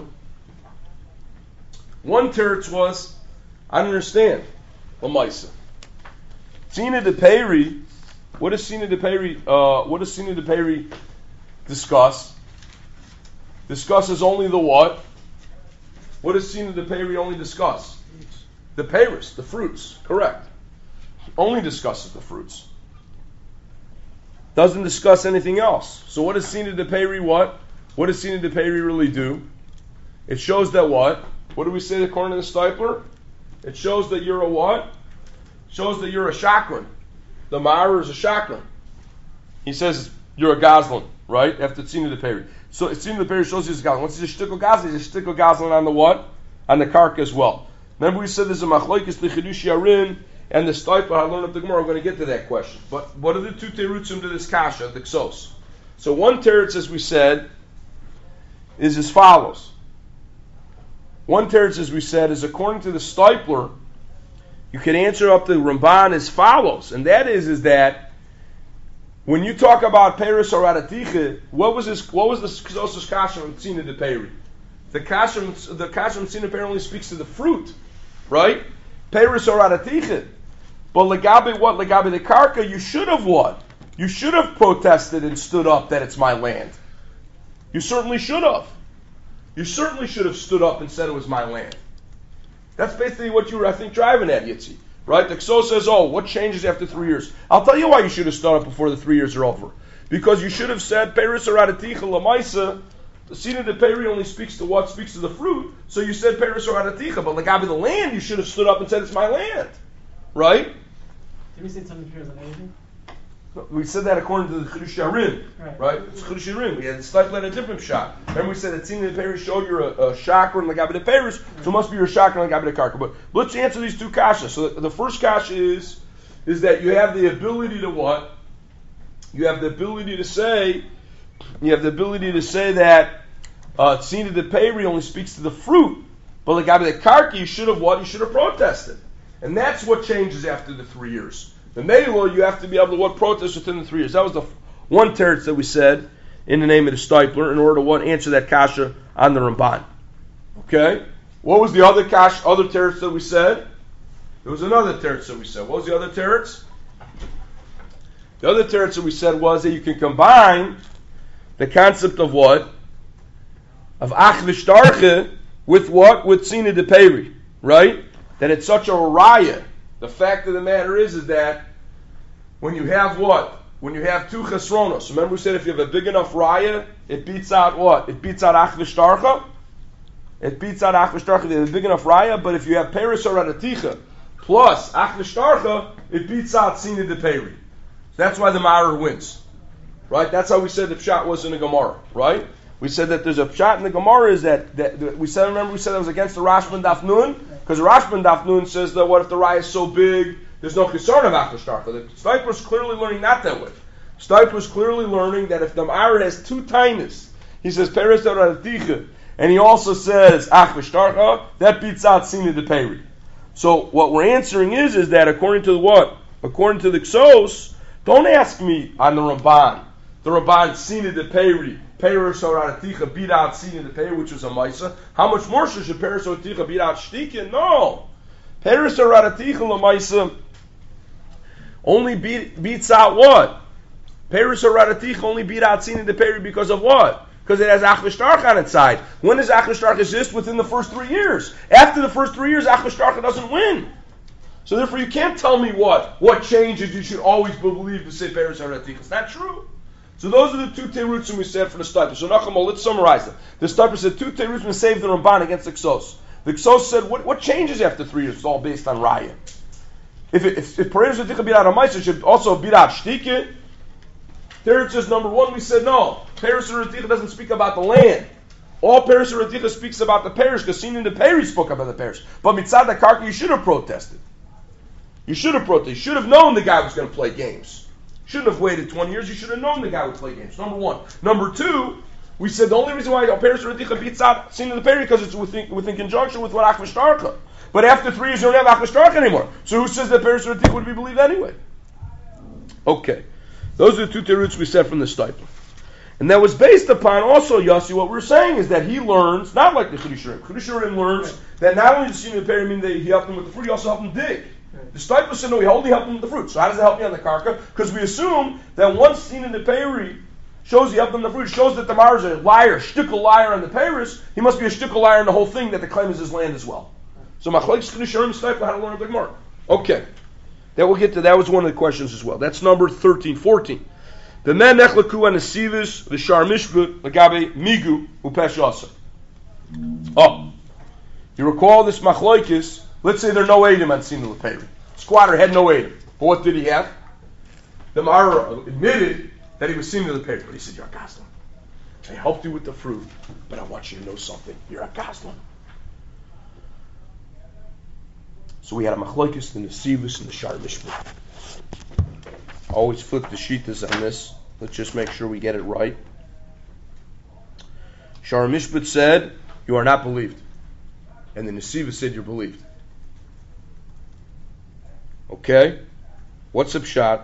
One teretz was, I don't understand, Lamaisa. Tzina de Peri, what does Tzina de Peri discuss? Discusses only the what? What does Tzina de Peri only discuss? The Peris, the fruits, correct. Only discusses the fruits. Doesn't discuss anything else. So what does Tzina de Peri what? What does Tzina de Peri really do? It shows that what? What do we say according to the Steipler? It shows that you're a what? It shows that you're a shakran. The Ma'ar is a shakran. He says you're a gazlan, right? After Tzina de Peri. So Tzina de Peri shows he's a gazlan. Once he's a shtickle gazlan, he's a shtickle gazlan on the what? On the karka as well. Remember we said there's a machlokes the chidush yarin and the Steipler. I learned up the Gemara. We're going to get to that question. But what are the 2 terutzim to this kasha, the ksos? So one teretz, as we said, is as follows. One teretz, as we said, is according to the Steipler, you can answer up the Ramban as follows, and that is that when you talk about Peres or Araticha, what was the Ksos kasha from Tzina de Peri? The kasha from Tzina de Peri only speaks to the fruit, right? Peres or Araticha. But legabe what? Legabe the karka, you should have what? You should have protested and stood up that it's my land. You certainly should have. You certainly should have stood up and said it was my land. That's basically what you were, I think, driving at, Yitzi. Right? The Ksos says, what changes after 3 years? I'll tell you why you should have stood up before the 3 years are over. Because you should have said, Peres Araticha Lamaisa, the Tzina de Peri only speaks to what? Speaks to the fruit. So you said Peres Araticha, but like the land, you should have stood up and said it's my land. Right? Did we say something pure on anything? We said that according to the Chidush Yarin, right? It's Chidush Yarin. We had Steipler a different shot. Remember we said that Tzina de Peri showed you're a chakra and Lagabe de Peris, so it must be your chakra and Lagabe de Karka. But let's answer these 2 kashas. So the first kasha is that you have the ability to what? You have the ability to say that Tzina de Peri only speaks to the fruit, but Lagabe de Karka, you should have what? You should have protested. And that's what changes after the 3 years. The Meila, you have to be able to protest within the 3 years. That was the one teretz that we said in the name of the Steipler in order to answer that kasha on the Ramban. Okay? What was the other teretz that we said? There was another teretz that we said. What was the other teretz? The other teretz that we said was that you can combine the concept of what? Of ach v'shtarche with what? With Tzina de Peri. Right? That it's such a raya. The fact of the matter is that when you have what? When you have 2 chesronos. Remember we said if you have a big enough raya, it beats out what? It beats out ach v'shtarcha. It beats out ach v'shtarcha. You have a big enough raya, but if you have Peres or Araticha plus ach v'shtarcha, it beats out Sina de Peri. That's why the Ma'arer wins. Right? That's how we said the Pshat was in the Gemara. Right? We said that there's a Pshat in the Gemara is that we said that was against the Rashban Daf Nun, because the Rashban Daf Nun says that what if the Raya is so big, there's no concern of Achashtarcha. The Steiper was clearly learning not that way. Steiper was clearly learning that if the Ma'arer has two tainas, he says Peres Araticha, and he also says Achashtarcha, that beats out Sina de Peri. So what we're answering is that according to what? According to the Ksos, don't ask me on the Ramban. The Ramban Sina de Peri, Peres Araticha beat out Sina de Peri, which was a Maisa. How much more should Peres Araticha beat out Shtikin? No. Peres Araticha Lamaisa only beats out what? Peres Araticha only beat out Sina de Peri because of what? Because it has Achashtarcha on its side. When does Achashtarcha exist? Within the first 3 years. After the first 3 years, Achashtarcha doesn't win. So therefore, you can't tell me what changes you should always believe to say Peres Araticha. It's not true. So those are the two terutzim we said for the Steiper. So Nachama, let's summarize them. The Steiper said two terutzim saved the Ramban against the Ksos. The Ksos said, what changes after 3 years? It's all based on Raya. If Peres Araticha beat out a Maisa, it should also beat out Shtike. Teretz says, number one, we said no. Peres Araticha doesn't speak about the land. All Peres Araticha speaks about the parish, because Sina de Peri spoke about the parish. But Mitzad HaKarka, you should have protested. You should have protested. You should have known the guy was going to play games. You shouldn't have waited 20 years. You should have known the guy would play games. Number one. Number two, we said the only reason why Peres Araticha beats out Sina de Peri because it's within conjunction with what Achashtarcha. But after 3 years, you don't have Achashtarcha anymore. So who says that Peres Araticha would be believed anyway? Okay. Those are the two teruts we said from the Steiper. And that was based upon also, Yossi, what we're saying is that he learns, not like the Chidusharim. Chidusharim learns that not only does Sina de Peri mean that he helped him with the fruit, he also helped him dig. The Steiper said, no, he only helped him with the fruit. So how does it help me on the karka? Because we assume that once Sina de Peri shows he helped him with the fruit, shows that the Ma'arer is a liar, shtickle liar on the Peres, he must be a shtickle liar in the whole thing that the claim is his land as well. So Machlekes Chidusharim Steiper, how to learn the Gemara. Okay. That we'll get to. That was one of the questions as well. That's number 13, 14. The men nechlaku on the sivis, the shar mishput, lagabe migu upeshasa. Oh, you recall this machlokes? Let's say there are no edim on Sina de Peri. Squatter had no edim, but what did he have? The Ma'arer admitted that he was Sina de Peri, but he said, "You're a Gazlan. I helped you with the fruit, but I want you to know something. You're a Gazlan." So we had a machlokes, the nesivus, and the shar mishput. Always flip the shitas on this. Let's just make sure we get it right. Shar mishput said, "You are not believed," and the nesivus said, "You're believed." Okay, what's the pshat?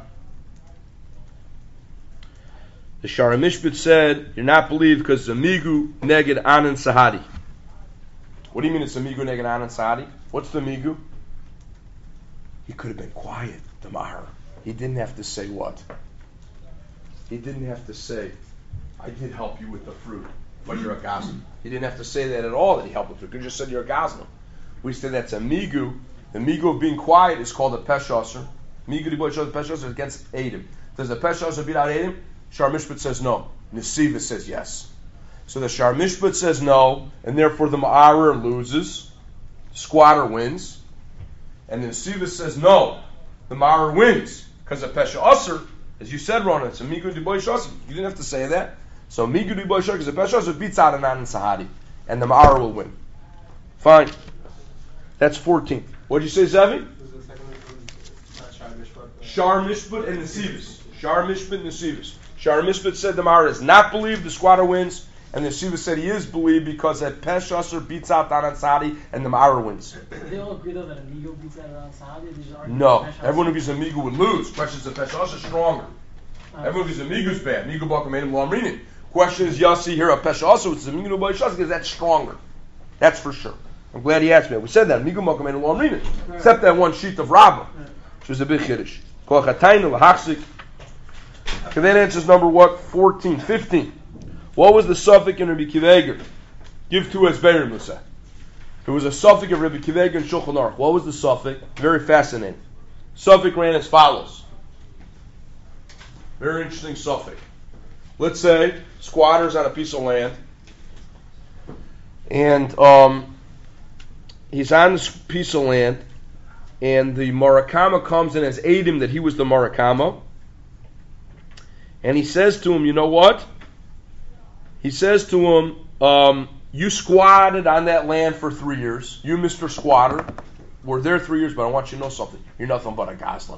The shar mishput said, "You're not believed because it's amigu neged anan sahadi." What do you mean it's amigu neged anan sahadi? What's the amigu? He could have been quiet, the Ma'arer. He didn't have to say what? He didn't have to say, "I did help you with the fruit, but you're a Gazlan." He didn't have to say that at all, that he helped with the fruit. He just said, "You're a Gazlan." We said that's a migu. The migu of being quiet is called a peshasser. Migu di boy shows the peshasser against Edom. Does the peshasser beat out Edom? Shar Mishpat says no. Nesiva says yes. So the Shar Mishpat says no, and therefore the Ma'arer loses. Squatter wins. And the Nesiva says no. The Ma'arer wins. Because the peshasser, as you said, Rona, it's a migu di boy shasser. You didn't have to say that. So migu di boy shasser, because the peshasser beats out Anan and Sahadi. And the Ma'arer will win. Fine. That's 14. What did you say, Zevi? Shar Mishpat and Nesivus. Shar Mishpat and Nesivus. Shar Mishpat said the Ma'arer is not believed, the squatter wins, and the Nesivus said he is believed because that Peshasser beats out Anan Sadi and the Ma'arer wins. They all agree though that Amigo beats out Anan Sadi? No. Everyone who gives Amigo would lose. Question is the Peshasser stronger. Everyone who gives Amigo's bad. Amigo Bakum made him Lamrinin. Question is Yossi here a Peshasser, which is Amigo Boy Shas, because that's stronger. That's for sure. I'm glad he asked me. We said that. Amigo Bakum made him Lamrinin. Except that one sheet of Rabbah, which was a big Kiddush. Okay, that answers number what? 14, 15. What was the suffix in Rabbi Akiva Eiger? Give two as Beirim, let's say. There was a suffix of Rabbi Akiva Eiger in Shulchan Aruch. What was the suffix? Very fascinating. Suffix ran as follows. Very interesting suffix. Let's say squatter's on a piece of land, and he's on this piece of land, and the Murakama comes in as Adim that he was the Murakama, and he says to him, you know what? He says to him, you squatted on that land for 3 years. You, Mr. Squatter, were there 3 years, but I want you to know something. You're nothing but a Goslin.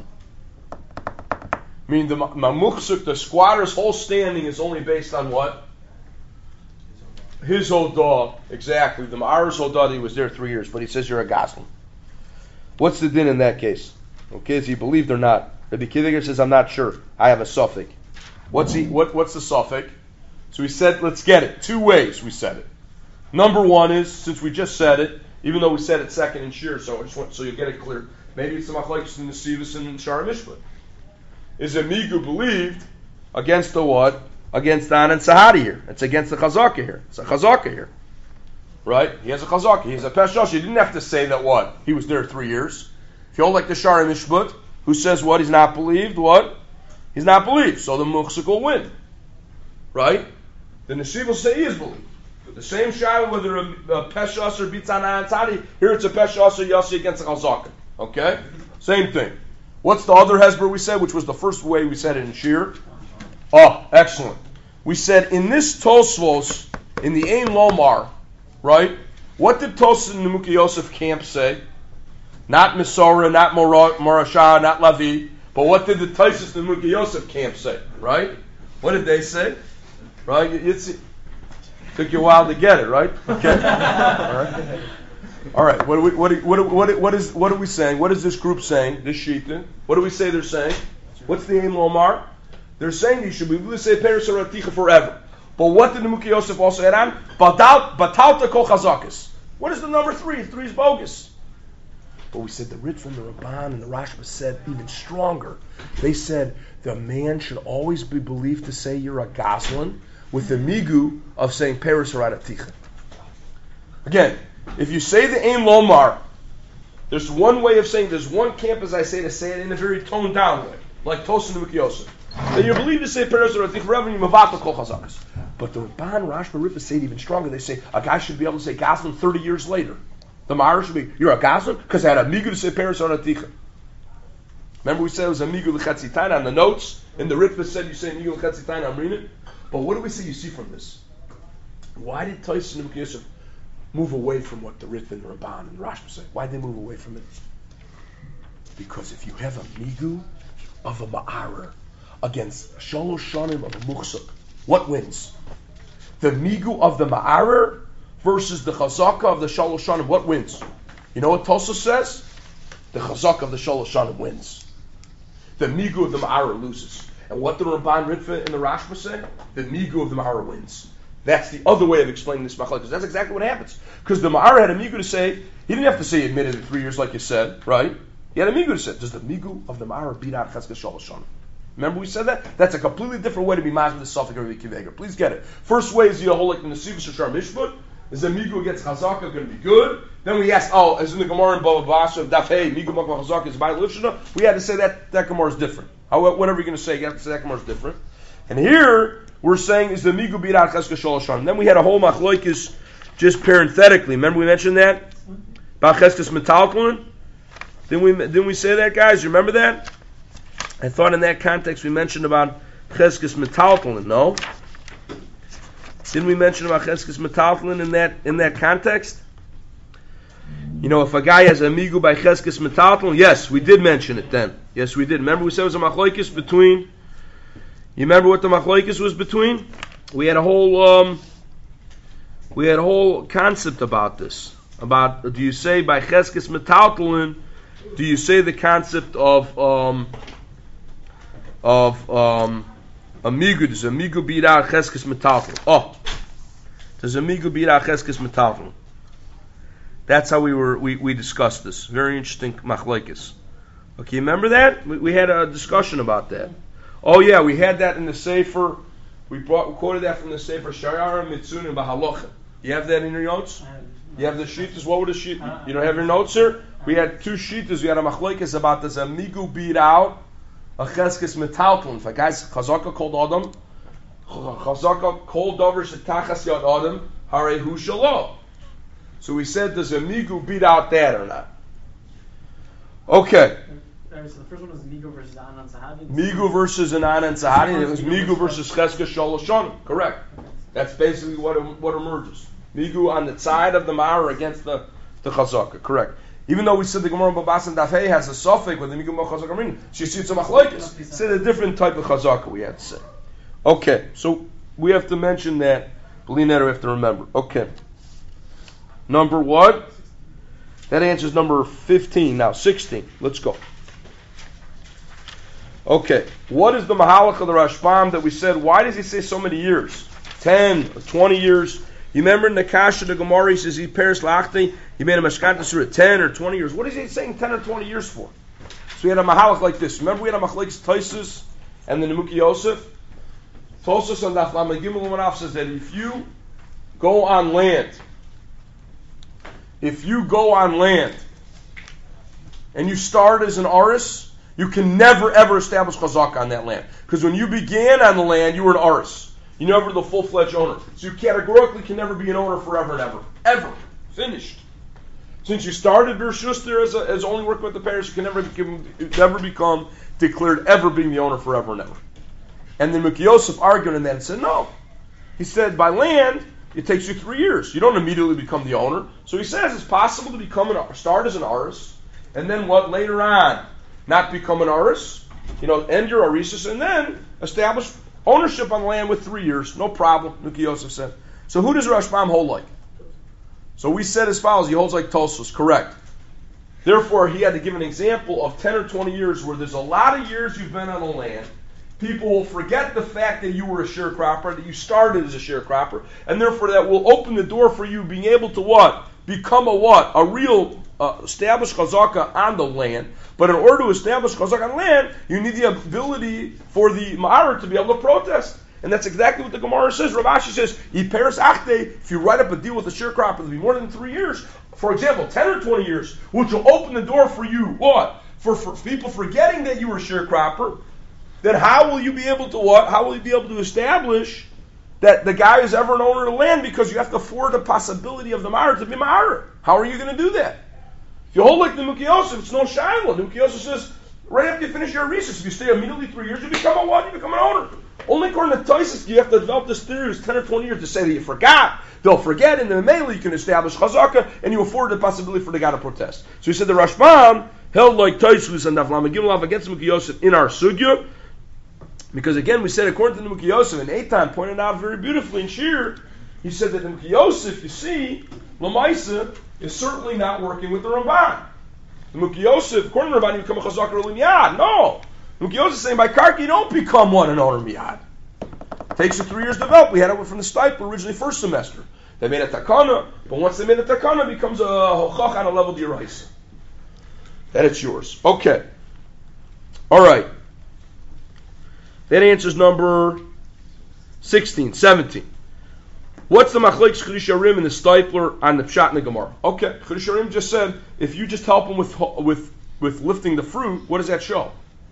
I mean, the Mamuchsuk, the squatter's whole standing is only based on what? His Odah. Exactly. The Ma'ar's Odah, he was there 3 years, but he says you're a Goslin. What's the din in that case? Okay, is he believed or not? Rabbi Kiviger says, I'm not sure. I have a suffix. What's the suffix? So we said, let's get it. 2 ways we said it. Number one is, since we just said it, even though we said it second in Shir, so I just want so you get it clear. Maybe it's the Machlekes in the Sivas and Shara Mishpat. Is a Migu believed against the what? Against Dan and Sahadi here. It's against the Chazaka here. It's a Chazaka here. Right? He has a Chazaka. He has a Peshosh. He didn't have to say that what? He was there 3 years. If you hold like the Shara Mishpat, who says what? He's not believed. What? He's not believed. So the Muchsik will win. Right? The Nesiv will say he is believed. The same Shai, whether a Peshosh or Bitzana and Tzadi, here it's a Peshosh or Yossi against a Chazaka. Okay? Same thing. What's the other Hezbollah we said, which was the first way we said it in Shir? Oh, excellent. We said in this Tosfos, in the Ein Lomar, right? What did Tosfos in the Muki Yosef camp say? Not Misora, not Morashah, not Lavi, but what did the Tosfos in the Muki Yosef camp say? Right? What did they say? Right? Took you a while to get it, right? Okay. All right. What are we saying? What is this group saying? This Shita. What do we say they're saying? What's the Ein Lomar? They're saying you should be able to say Peres Araticha forever. But what did the Muki Yosef also add on? Batalta kol chazakis. What is the number 3? 3 is bogus. But we said the Ritva and the Ramban and the Rashba said even stronger. They said the man should always be believed to say you're a Goslin with the migu of saying Peres Araticha. Again, if you say the Ein Lomar, there's one way of saying, there's one camp, as I say, to say it in a very toned down way, like Tosfos and the Muki Yosef. Then you're believed to say Peres Araticha forever and you mavatal kol chazakas. But the Ramban, Rashba, Ritva say it even stronger. They say a guy should be able to say Goslin 30 years later. The Ma'ar should be, you're a Goslin? Because I had a migu to say Peres Araticha. Remember we said it was a migu l'chatzitayna on the notes? And the Ritva said you say migu l'chatzitayna, I'm reading it. But what do we say you see from this? Why did Tosfos and the Muki Yosef move away from what the Ritva and the Ramban and the Rashba say? Why did they move away from it? Because if you have a migu of a Ma'arer against Shalosh Shanim of a Muchsuk, what wins? The migu of the Ma'arer versus the Chazaka of the Shalosh Shanim, what wins? You know what Tosfos says? The Chazaka of the Shalosh Shanim wins. The migu of the Ma'arer loses. And what the Ramban, Ritva, and the Rashba say? The migu of the Ma'arer wins. That's the other way of explaining this machlokes, because that's exactly what happens. Because the Ma'arer had a migu to say, he didn't have to say he admitted it 3 years like you said, right? He had a migu to say, does the migu of the Ma'arer beat out Cheskes Shalosh Shanim? Remember we said that? That's a completely different way to be mazed the Suffolk of Rabbi Kiveger. Please get it. First way is the whole like the Nesivus Shar Mishput. Is the migu against Chazaka going to be good? Then we asked, as in the Gemara in Bava Basra, Daf Hey, migu makma Chazaka is by Lifshana. We had to say that Gemara is different. Whatever you're going to say, you have to say that Gemara is different. And here we're saying is the migu beat out Cheskes Shalosh Shanim. Then we had a whole machlokes just parenthetically. Remember we mentioned that about Cheskes Metaltalin. Didn't we say that, guys? You remember that? I thought in that context we mentioned about Cheskes Metaltalin. No? Didn't we mention about Cheskes Metaltalin in that context? You know, if a guy has a migu by Cheskes Metaltalin, yes, we did mention it then. Yes, we did. Remember we said it was a machlokes between. You remember what the machlokes was between? We had a whole concept about this. About do you say by Cheskes Metaltalin? Do you say the concept of a migu? Does a migu beat out Cheskes Metaltalin? Does a migu beat out Cheskes Metaltalin? That's how we discussed this. Very interesting machlokes. Okay, remember that? We had a discussion about that. Oh yeah, we had that in the Sefer. We quoted that from the Sefer Shayara Mitzun and Bahalocha. You have that in your notes? You have the shittas. What were the shittas? You don't have your notes here? We had 2 shittas. We had a machlokes about this. A migu beat out a Cheskes Metaltalin. If a guy's Chazaka called Adam, Chazaka called Dover Shetachas Yad Adam, Harehu Shalom. So we said, does a migu beat out that or not? Okay. So the first one was Migu versus Anan Sahabi. Migu versus Anan and Sahadi, and it was Migu versus Cheska Sholosh Shonim. Correct. That's basically what emerges. Migu on the side of the Ma'ar against the Chazaka. Correct. Even though we said the Gemara Babas and Dafei has a suffix with the Migu Chazaka Amin, she sees some machlokes. It's a different type of Chazaka we had to say. Okay, so we have to mention that. B'li we have to remember. Okay. Number what? That answers number 15. Now 16. Let's go. Okay, what is the Mahalach of the Rashbam that we said, why does he say so many years? 10 or 20 years? You remember in the Kasha, the Gemara, he says, he Paris Lachte, he made a Mashkanta Surah 10 or 20 years. What is he saying 10 or 20 years for? So we had a Mahalach like this. Remember we had a Machlekes Taisus and the Nemuki Yosef? Tosus on Daf Lamed Gimel Umanaf says that if you go on land, and you start as an Aris, you can never ever establish chazaka on that land. Because when you began on the land, you were an aris. You never the full-fledged owner. So you categorically can never be an owner forever and ever. Ever. Finished. Since you started Bershus there as only working with the parents, you can never become declared ever being the owner forever and ever. And then Miki Yosef argued in that and said, no. He said, by land, it takes you 3 years. You don't immediately become the owner. So he says it's possible to start as an aris, and then what? Later on, not become an aris, end your arisis, and then establish ownership on land with 3 years. No problem, Miki Yosef said. So who does Rashbam hold like? So we said as follows, he holds like Tosfos, correct. Therefore, he had to give an example of 10 or 20 years where there's a lot of years you've been on the land. People will forget the fact that you were a sharecropper, that you started as a sharecropper, and therefore that will open the door for you being able to what? Become a real established chazaka on the land. But in order to establish chazaka on land, you need the ability for the ma'arer to be able to protest. And that's exactly what the Gemara says. Rav Ashi says, Yiperes achte, if you write up a deal with a sharecropper, it'll be more than 3 years. For example, 10 or 20 years, which will open the door for you, what? For people forgetting that you were a sharecropper, then how will you be able to what? How will you be able to establish that the guy is ever an owner of the land? Because you have to afford the possibility of the ma'arer to be ma'arer. How are you going to do that? If you hold like the Miki Yosef, it's no shaila. The Miki Yosef says, right after you finish your research, if you stay immediately 3 years, you become a what? You become an owner. Only according to Taisus, you have to develop this theory of 10 or 20 years to say that you forgot. They'll forget, and then immediately you can establish chazaka, and you afford the possibility for the guy to protest. So he said the Rashbam held like Taisus and Daf Lamed Gimel against Miki Yosef in our sugya, because again we said according to the Miki Yosef, and Eitan pointed out very beautifully in Shir, he said that the Miki Yosef, you see, Lamaisa is certainly not working with the Ramban. The Miki Yosef, according to the Ramban, you become a chazaka early miyad. No. The Miki Yosef is saying by karka you don't become an owner miyad. It takes you 3 years to develop. We had it from the Stipe originally first semester. They made a takana, but once they made a takana, it becomes a hochach on a level d'iraisa. Then it's yours. Okay. All right. That answers number 16, 17. What's the machlekes Chedush Yarim and the Stipler on the Pshat and the Gemara? Okay, Chedush Yarim just said if you just help him with lifting the fruit, what does that show?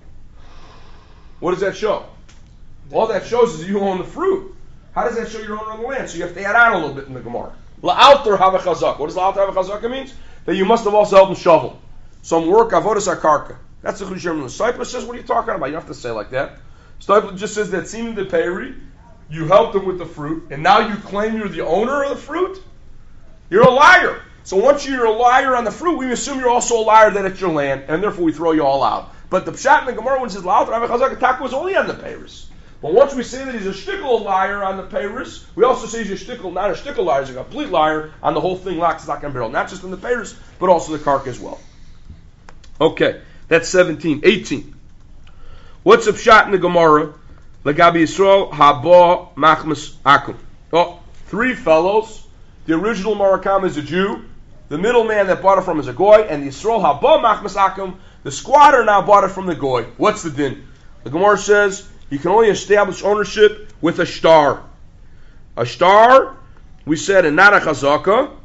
What does that show? All that shows is you own the fruit. How does that show you're owner of the land? So you have to add on a little bit in the Gemara. La'alter have a chazak. What does la'alter have a chazak means? That you must have also helped him shovel. Some work, avodas akarka. That's the Chedush Yarim. The Stipler says, what are you talking about? You don't have to say like that. Stipler just says that seeming the peri, you helped him with the fruit, and now you claim you're the owner of the fruit? You're a liar. So once you're a liar on the fruit, we assume you're also a liar that it's your land, and therefore we throw you all out. But the Pshat in the Gemara when it says La'alter Rav Chazak Taka was only on the Peiris. But once we say that he's a shtickle liar on the Peiris, we also say he's a shtickle, not a shtickle liar, he's a complete liar on the whole thing, Lak, Zak, and Barrel. Not just on the Peiris, but also the Kark as well. Okay, that's 17. 18. What's the Pshat in the Gemara? Lagabi Yisrael haba machmas akum. Oh, 3 fellows. The original Marakam is a Jew. The middleman that bought it from is a goy, and the Yisrael haba machmas akum. The squatter now bought it from the goy. What's the din? The Gemara says you can only establish ownership with a shtar. A shtar, we said, and not a chazaka,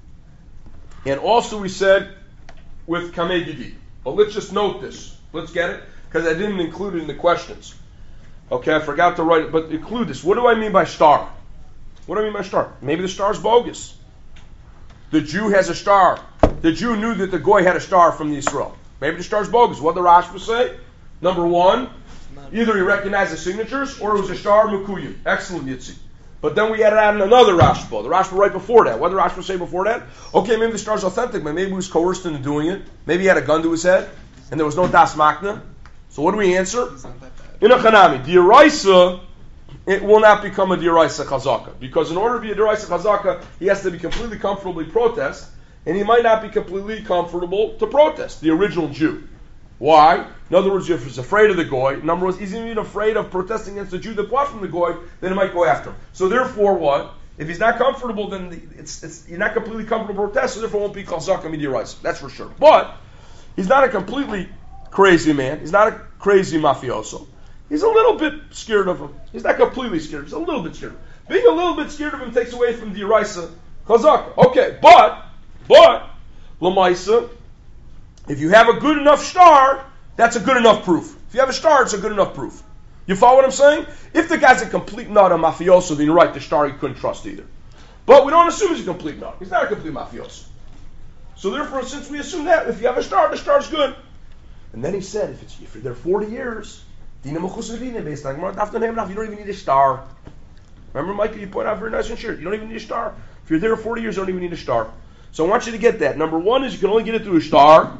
and also we said with kamei gidi. But let's just note this. Let's get it because I didn't include it in the questions. Okay, I forgot to write it, but include this. What do I mean by star? What do I mean by star? Maybe the star's bogus. The Jew has a star. The Jew knew that the goy had a star from the Yisrael. Maybe the star's bogus. What did the Rashba say? Number one, either he recognized the signatures or it was a star Mukuyim. Excellent, Yitzi. But then we added another Rashba. The Rashba right before that. What did the Rashba say before that? Okay, maybe the star's authentic, but maybe he was coerced into doing it. Maybe he had a gun to his head, and there was no Das Makna. So what do we answer? In a Chanami, D'Oraisa, it will not become a D'Oraisa Chazaka. Because in order to be a D'Oraisa Chazaka, he has to be completely comfortable to protest, and he might not be completely comfortable to protest, the original Jew. Why? In other words, if he's afraid of the Goy, in other words, he's even afraid of protesting against the Jew that bought from the Goy, then he might go after him. So therefore what? If he's not comfortable, then you're not completely comfortable to protest, so therefore it won't be Chazaka D'Oraisa. That's for sure. But he's not a completely crazy man. He's not a crazy mafioso. He's a little bit scared of him. He's not completely scared. He's a little bit scared of him. Being a little bit scared of him takes away from D'Oraisa Chazaka. Okay, but Lamaisa, if you have a good enough star, that's a good enough proof. If you have a star, it's a good enough proof. You follow what I'm saying? If the guy's a complete nut, a mafioso, then you're right, the star you couldn't trust either. But we don't assume he's a complete nut. He's not a complete mafioso. So therefore, since we assume that, if you have a star, the star's good. And then he said, if you're there 40 years, you don't even need a star. Remember, Michael, you point out very nice and sure. You don't even need a star. If you're there 40 years, you don't even need a star. So I want you to get that. Number one is you can only get it through a star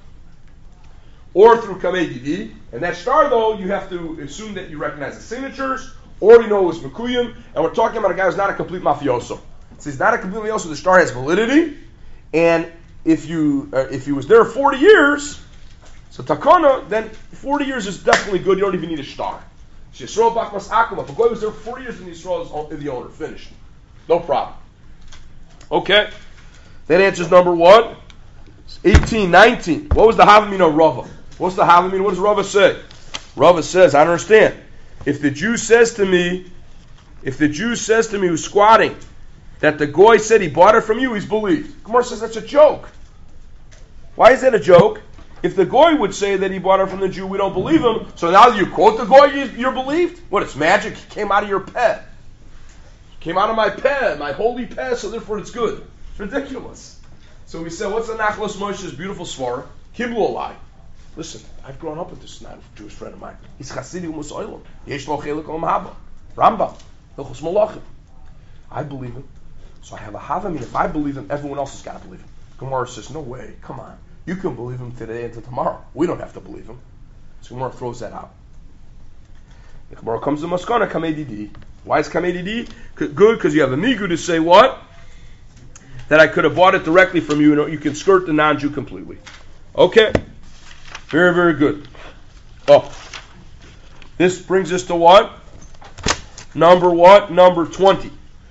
or through Kamei Didi. And that star, though, you have to assume that you recognize the signatures or you know it was Mekuyim. And we're talking about a guy who's not a complete mafioso. So he's not a complete mafioso. The star has validity. And if he was there 40 years, so Takana, then 40 years is definitely good. You don't even need a star. Yisrael Bachmas Akuma. If a guy was there 40 years, then Yisrael is the owner. Finished. No problem. Okay. That answers number one. 18, 19. What was the Havamina of Rava? What's the Havamina? What does Rava say? Rava says, I don't understand. If the Jew says to me who's squatting, that the Goy said he bought it from you, he's believed. Gemara says that's a joke. Why is that a joke? If the Goy would say that he bought it from the Jew, we don't believe him. So now you quote the Goy, you're believed? What, it's magic? It came out of your pet. It came out of my pet, my holy pet, so therefore it's good. It's ridiculous. So we said, what's the Nachlas Moshe's beautiful svara? Kiblu alai. Listen, I've grown up with this non-Jewish friend of mine. He's Chasidi Umus Oilam. Yesh lo chelik olam haba. Rambam. Hilchos Malachim. I believe him. So I have a Havamina. If I believe him, everyone else has got to believe him. Gemara says, no way. Come on. You can believe him today and tomorrow. We don't have to believe him. So Gemara throws that out. The Gemara comes to Maskana, Kamei Didi. Why is Kamei Didi good? Because you have a migu to say what? That I could have bought it directly from you, and you can skirt the non-Jew completely. Okay. Very, very good. Oh. This brings us to what? Number what? Number 20.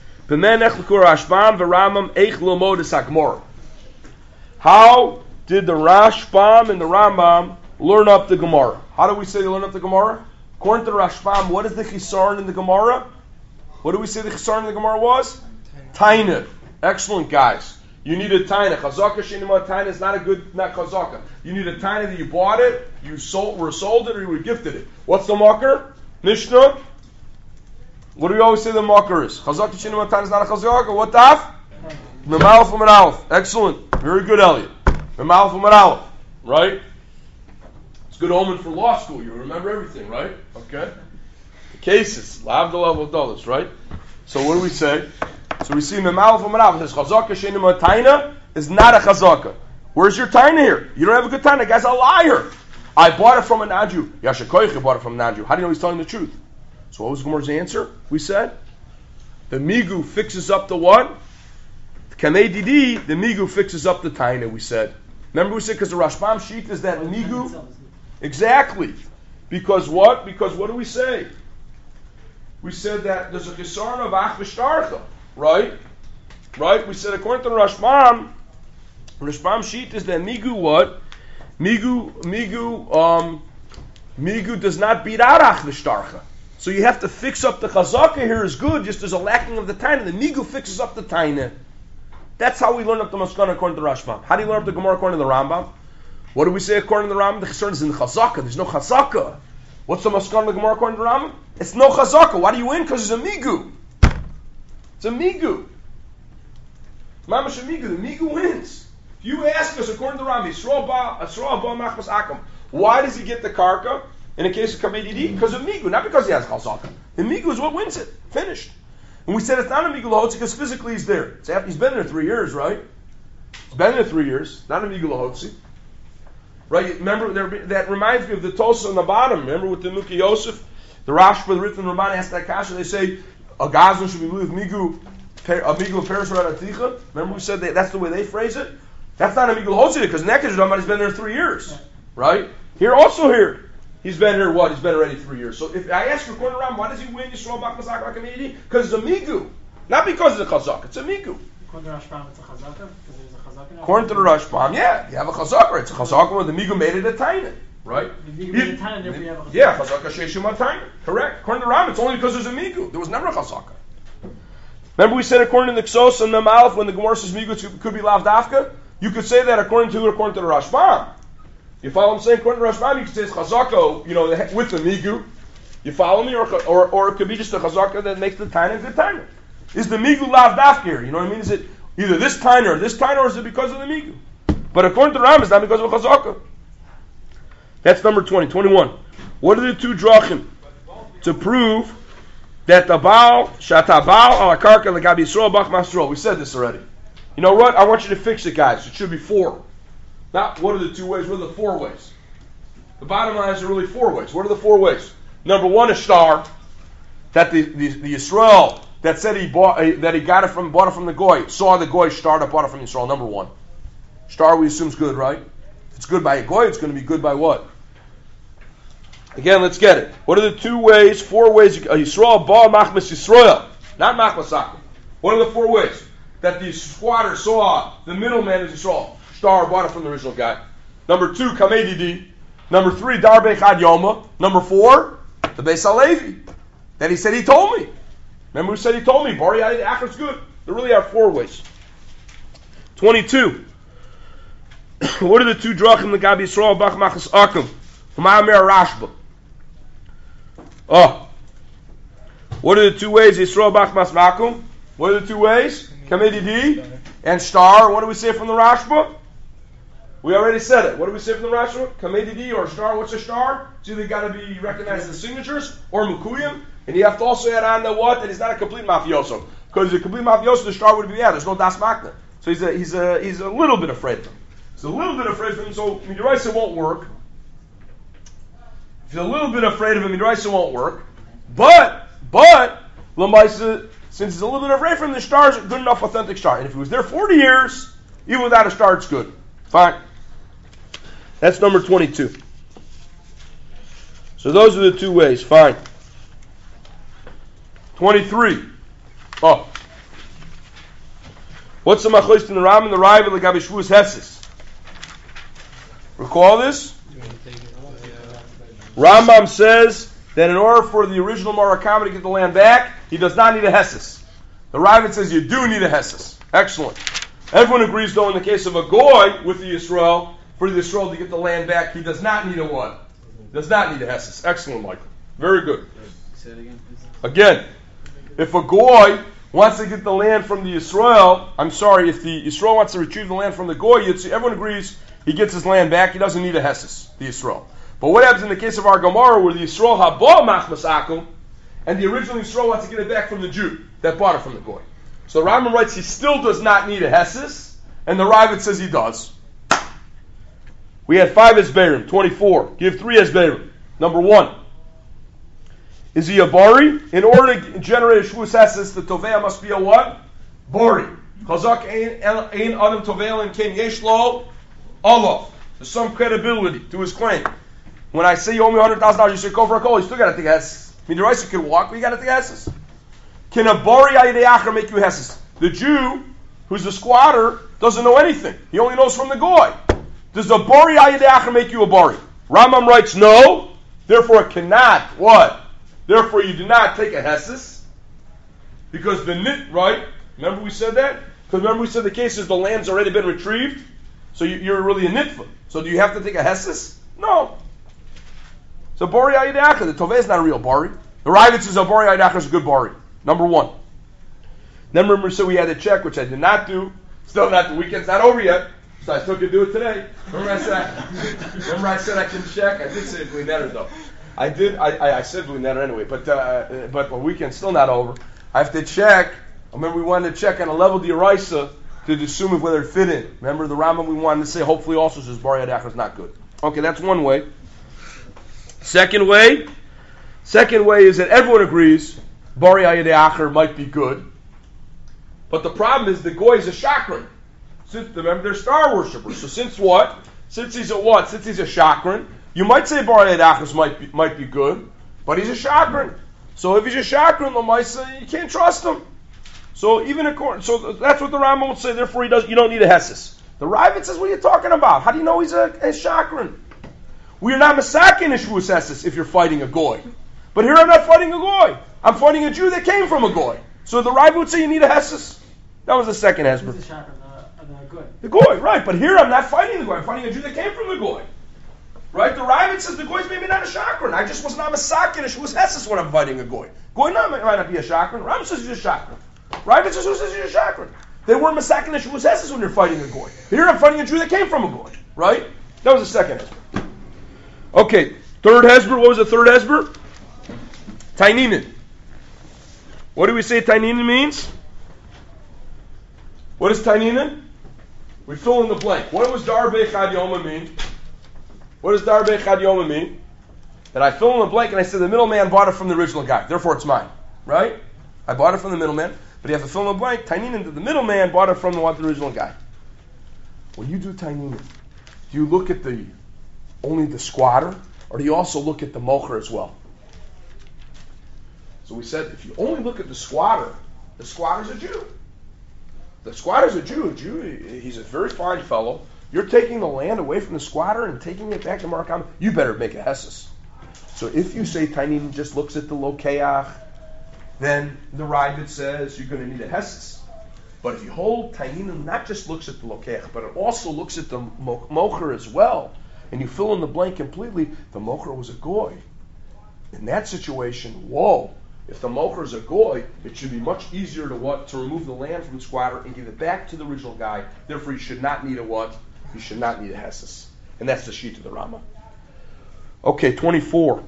How did the Rashbam and the Rambam learn up the Gemara? How do we say they learn up the Gemara? According to the Rashbam, what is the Chisaron in the Gemara? What do we say the Chisaron in the Gemara was? Taina. Excellent, guys. You need a Taina. Chazaka Shinima Taina is not Chazaka. You need a Taina that you bought it, were sold it, or you were gifted it. What's the Makar? Mishnah? What do we always say the Makar is? Chazaka Shinima Taina is not a Chazaka. What taf? Memalef U'Menalef. Excellent. Very good, Elliot. Memalef U'Menalef. Right? It's a good omen for law school. You remember everything, right? Okay. The cases. Lav the level of dollars, right? So what do we say? So we see Memalef U'Menalef. It says Chazaka Shinima Taina is not a Chazaka. Where's your Taina here? You don't have a good Taina. The guy's a liar. I bought it from a non-Jew. Yashakoich bought it from a non-Jew. How do you know he's telling the truth? So what was Gemara's answer? We said the Migu fixes up the what? Kamei Didi, the Migu fixes up the Taina, we said. Remember we said because the Rashbam sheet is that Migu? Exactly. Because what? Because what do we say? We said that there's a Chisaron of Ach V'Shtarcha. Right? Right? We said according to the Rashbam sheet is that Migu what? Migu does not beat out Ach V'Shtarcha. So you have to fix up the Chazaka here is good, just there's a lacking of the Taina. The Migu fixes up the Taina. That's how we learn up the Maskana according to the Rashbam. How do you learn up the Gemara according to the Rambam? What do we say according to the Rambam? The Chisaron is in the Chazaka. There's no Chazaka. What's the Maskana of the Gemara according to the Rambam? It's no Chazaka. Why do you win? Because it's a Migu. It's a Migu. Mamash a Migu. The Migu wins. If you ask us, according to Rami, Yisrael ba machmas akum, why does he get the karka in a case of kamedidi? Because of migu, not because he has chazaka. The migu is what wins it. Finished. And we said it's not a migu lahotzi because physically he's there. He's been there 3 years, right? He's been there 3 years. Not a migu lahotzi. Right? Remember, that reminds me of the Tosa on the bottom. Remember with the Nuki Yosef? The Rashba, the Ritten Ramban asked that kasha. They say a gazlan should be with migu, a migu peres raticha. Remember we said that's the way they phrase it. That's not a migu lahotzi because Nekesh Ramban has been there 3 years, right? Here he's been here what? He's been already 3 years. So if I ask you according to Ram, why does he win Yisrael B'Chazak like community? Because it's a migu, not because it's a chazak. It's a migu. According to Rashbam, it's a chazaka because there's a chazaka. According to the Rashbam, yeah, you have a chazaka. It's a chazaka where the migu made it a tainan. Right? The migu made a tainan, therefore you have a chazaka. Yeah, chazaka sheishim atayna. Correct. According to Ram, it's only because there's a migu. There was never a chazaka. Remember we said according to the Ksos and Mem Aleph, when the Gemara says migu could be lav dafka, you could say that according to the Rashbam. You follow what I'm saying? According to Rashbam, you could say it's chazaka, with the migu. You follow me? Or it could be just a chazaka that makes the taina good taina. Is the migu lav dafka here? You know what I mean? Is it either this taina or is it because of the migu? But according to Ram, it's not because of a chazaka. That's number 20. 21. What are the two drachim to prove that the Baal, Shatabal, ala karka, legabi Yisrael, bach masro? We said this already. You know what? I want you to fix it, guys. It should be 4. Not what are the 2 ways, what are the 4 ways? The bottom line is there are really 4 ways. What are the 4 ways? Number 1 is star, that the Yisrael that said he bought that he bought it from the goy, saw the goy star that bought it from Yisrael. Number 1. Star we assume is good, right? If it's good by a goy, it's going to be good by what? Again, let's get it. What are the 4 ways? Yisrael ba machmas Yisrael, not machmas akum. What are the 4 ways that the squatter saw the middleman is Yisrael? Star bought it from the original guy. Number 2, kamedidi. Number 3, darbe chad yoma. Number 4, the Beis Halevi. That he said he told me. Remember who said he told me? Bari Ayid Achor's good. There really are 4 ways. 22. What are the 2 drachim legabi Yisrael bach machas akum? From Amir Rashba. Oh. What are the 2 ways Yisrael bach mas makum? What are the 2 ways? Kamedidi and star. What do we say from the Rashba? We already said it. What do we say from the Rashba? Kamedidi or star. What's a star? It's either got to be recognized as signatures or mukuyim. And you have to also add on the what? That he's not a complete mafioso. Because a complete mafioso, the star would be, there's no das makna. So he's a little bit afraid of him. He's a little bit afraid of him, so Midraisa won't work. If you're a little bit afraid of him, Midraisa won't work. But, Lamaisa, since he's a little bit afraid from the star, is a good enough authentic star. And if he was there 40 years, even without a star, it's good. Fine. That's number 22. So those are the 2 ways. Fine. 23. Oh. What's the machlokes in the Ram and the Raiva legabi shvuas heses? Recall this? Rambam says that in order for the original Murakami to get the land back, he does not need a heses. The Ravid says you do need a heses. Excellent. Everyone agrees, though, in the case of a goy with the Yisrael, for the Yisrael to get the land back, he does not need a what? Does not need a heses. Excellent, Michael. Very good. Say it again, please. Again, if a goy wants to get the land from the Yisrael, if the Yisrael wants to retrieve the land from the goy, everyone agrees he gets his land back. He doesn't need a heses, the Yisrael. But what happens in the case of our Gemara, where the Yisrael haba machmas akum, and the original Yisrael wants to get it back from the Jew that bought it from the goy? So the Rambam writes he still does not need a heses, and the Ravid says he does. We had 5 esberim, 24. Give 3 esberim. Number 1. Is he a bari? In order to generate a shvus heses, the tovea must be a what? Bari. Chazak ein adam tovea and king yesh lo Allah. There's some credibility to his claim. When I say you owe me $100,000, you should go for a call. You still got to take heses. I mean, the rice could walk, but you got to take heses. Can a bari ayidei acher make you heses? The Jew, who's a squatter, doesn't know anything. He only knows from the goy. Does a bari ayidei acher make you a bari? Rambam writes no. Therefore, it cannot. What? Therefore, you do not take a heses. Because the nit, right? Remember we said that? Because remember we said the case is the land's already been retrieved. So you're really a nitva. So do you have to take a heses? No. So bari ayidei acher, the toveh is not a real bari. The Ravid says a bari ayidei acher is a good bari. Number 1. Then remember, so we had a check, which I did not do. Still not, the weekend's not over yet. So I took to do it today. Remember I said I can check? I did say Bli Neder though. I said Bli Neder anyway, but the weekend's still not over. I have to check. I remember we wanted to check on a level d'oraisa to assume whether it fit in. Remember the Rambam we wanted to say hopefully also says Bar Yad Acher is not good. Okay, that's one way. Second way is that everyone agrees Bar Yad Acher might be good. But the problem is the goy is a shakran. Remember, they're star worshippers. So since what? Since he's a what? Since he's a shakran, you might say Bar Yad Acher might be good, but he's a shakran. So if he's a shakran, Lamaisa, you can't trust him. So even so that's what the Rambam would say. Therefore, you don't need a hesis. The Ravid says, what are you talking about? How do you know he's a shakran? We are not masakin ishvus hesis if you're fighting a goy. But here I'm not fighting a goy. I'm fighting a Jew that came from a goy. So the Ravid would say you need a hesis. That was the second hesper. Who's the shakran? The goy. The goy, right? But here I'm not fighting the goy. I'm fighting a Jew that came from the goy. Right? The Ravid says the goy is maybe not a shakran. I just was not masakin ishvus hesis when I'm fighting a goy. Goy might not be a shakran. Ravid says he's a shakran. Ravid says who says he's a shakran? They weren't masakin ishvus hesis when you're fighting a goy. Here I'm fighting a Jew that came from a goy. Right? That was the second hesper. Okay, third hesber. What was the third hesber? Taininin. What do we say Taininin means? What is Taininin? We fill in the blank. What does Darbei Chad Yoma mean? What does Darbei Chad Yoma mean? That I fill in the blank and I say the middleman bought it from the original guy. Therefore it's mine. Right? I bought it from the middleman. But you have to fill in the blank. Taininin, the middleman bought it from the original guy. When you do Taininin, do you look at only the squatter, or do you also look at the mocher as well? So we said, if you only look at the squatter's a Jew. The squatter's a Jew. He's a very fine fellow. You're taking the land away from the squatter and taking it back to Marakam. You better make a hesis. So if you say Taininin just looks at the lokeach, then the Ravid says you're going to need a hesis. But if you hold Taininin not just looks at the lokeach, but it also looks at the mocher as well, and you fill in the blank completely, the mocher was a goy. In that situation, whoa! If the mocher is a goy, it should be much easier to remove the land from the squatter and give it back to the original guy. Therefore, you should not need a what? You should not need a hesis. And that's the sheet of the Rama. Okay, 25.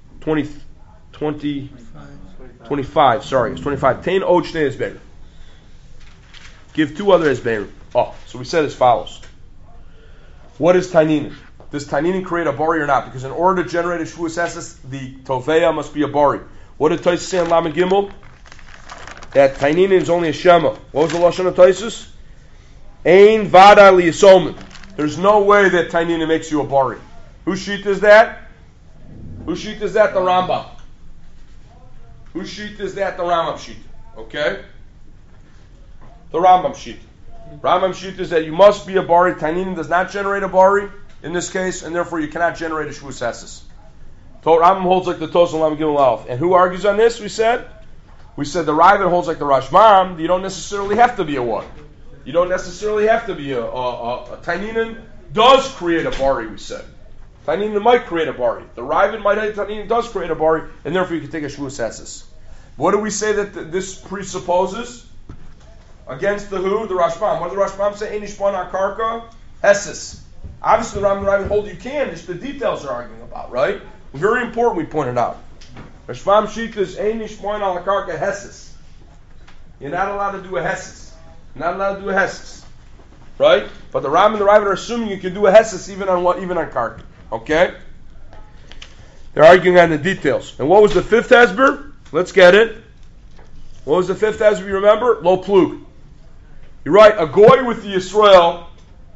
Sorry, it's 25. Tain od shnei hesberim. Give two other hesberim. So we said as follows. What is Taininin? Does Taininin create a bari or not? Because in order to generate a shvuas hesis, the toveya must be a bari. What did Taisus say in Lamed Gimel? That Taininin is only a shema. What was the lashon of Taisus? Ein vada liyasomin. There's no way that Taininin makes you a bari. Whose sheet is that? Whose sheet is that? The Rambam. Whose sheet is that? The Rambam sheet. Okay? The Rambam sheet. Rambam sheet is that you must be a bari. Taininin does not generate a bari in this case, and therefore you cannot generate a shvus hesis. Rambam holds like the Tos and Lamed Gimel Aleph. And who argues on this? We said the Ravid holds like the Rashbam. You don't necessarily have to be a what? You don't necessarily have to be a Taininin does create a bari, we said. Taininin might create a bari. The Ravid might have Taininin does create a bari, and therefore you can take a shvus hesis. What do we say that this presupposes? Against the who? The Rashbam. What does the Rashbam say? Einish bon akarka hesis. Obviously the Ravid hold you can, just the details they're arguing about, right? Very important, we pointed out. Rashbam sheet is Einish bon al akarka hesis. You're not allowed to do a hesis. You're not allowed to do a hesis. Right? But the Ram and the Ravid are assuming you can do a hesis even on karka. Okay? They're arguing on the details. And what was the fifth hesber? Let's get it. What was the fifth hesber, you remember? Lo plug. You're right, a goy with the Yisrael,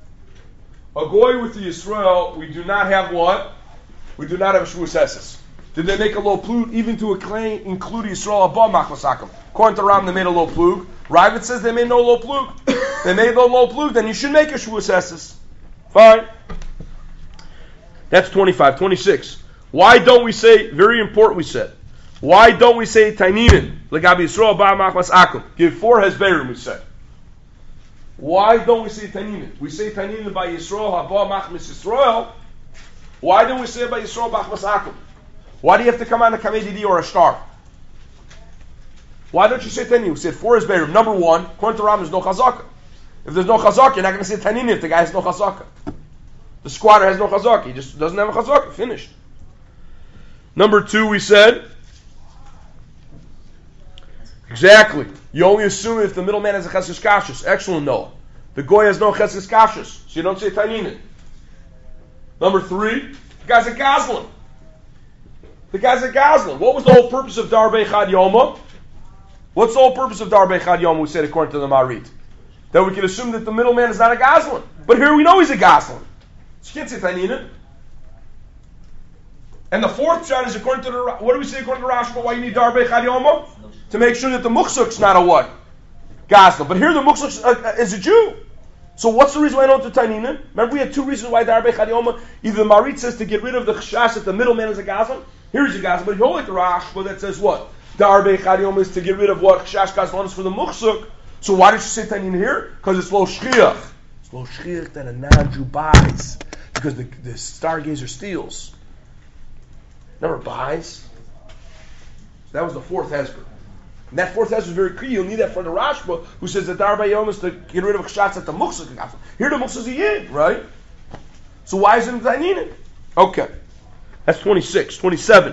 we do not have what? We do not have a shvus hesis. Did they make a lo plug even to include Yisrael above machmasakim? According to Ram, they made a lo plug. Ravid says they made no lo plug. They made no lo plug, then you should make a shvus hesis. Fine. That's 25. 26. Why don't we say, very important we said, why don't we say Taininin? L'gabi Yisrael ba machmas akum. Give 4 hesberim, we said. Why don't we say Taininin? We say Taininin by Yisrael haba machmas Yisrael. Why don't we say by Yisrael machmas akum? Why do you have to come on a kamedidi or a star? Why don't you say Taininin? We said 4 hesberim. Number 1, according to Ram, there's no chazaka. If there's no chazaka, you're not going to say tanina if the guy has no chazaka. The squatter has no chazaka. He just doesn't have a chazaka. Finished. Number 2, we said, exactly. You only assume if the middleman has a cheskes kashrus. Excellent, Noah. The goy has no cheskes kashrus, so you don't say tanina. Number 3, the guy's a gazlan. The guy's a gazlan. What was the whole purpose of Darbei Chad Yoma? What's the whole purpose of Darbei Chad Yoma, we said according to the Marit? That we can assume that the middleman is not a gazlan. But here we know he's a gazlan. So you can't say tanina. And the 4th shot is according to the, what do we say according to Rashba, why you need Darbei Chad Yoma? To make sure that the muksuk's not a what? Gazlan. But here the muksuk is a Jew. So what's the reason why I don't do tanina? Remember we had 2 reasons why Darbei Chad Yoma. Either the Marit says to get rid of the chashash that the middleman is a gazlan. Here's a gazlan. But you hold like the Rashba that says what? Darbei Chad Yoma is to get rid of what? Chashash gazlan is for the muksuk. So why did you say tanina here? Because it's lo shchiach. It's lo shchiach that a non-Jew buys. Because the stargazer steals. Never buys. So that was the 4th hezbollah. And that 4th hezbollah is very clear. You'll need that for the Rashba, who says that Darbei Yom is to get rid of chashash at the muksuk. Here the muksuk is a yid, right? So why isn't it tanina? Okay. That's 26. 27.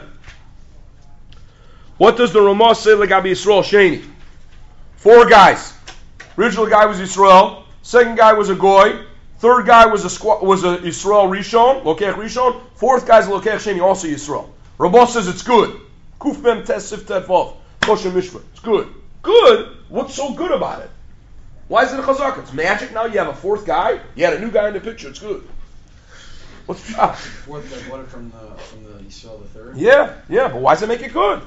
What does the Ramah say legabi Yisrael Sheni? 4 guys. Original guy was Yisrael. Second guy was a goy. Third guy was a Yisrael Rishon, Lokech Rishon. 4th guy's Lokech Sheni, also Yisrael. Ramah says it's good. Kuf Mem Tes Sif Tet Vav. Kosher Mishpah. It's good. Good? What's so good about it? Why is it a chazaka? It's magic now. You have a 4th guy. You had a new guy in the picture. It's good. What's the job? 4th guy bought it from the Yisrael the 3rd. Yeah. But why does it make it good?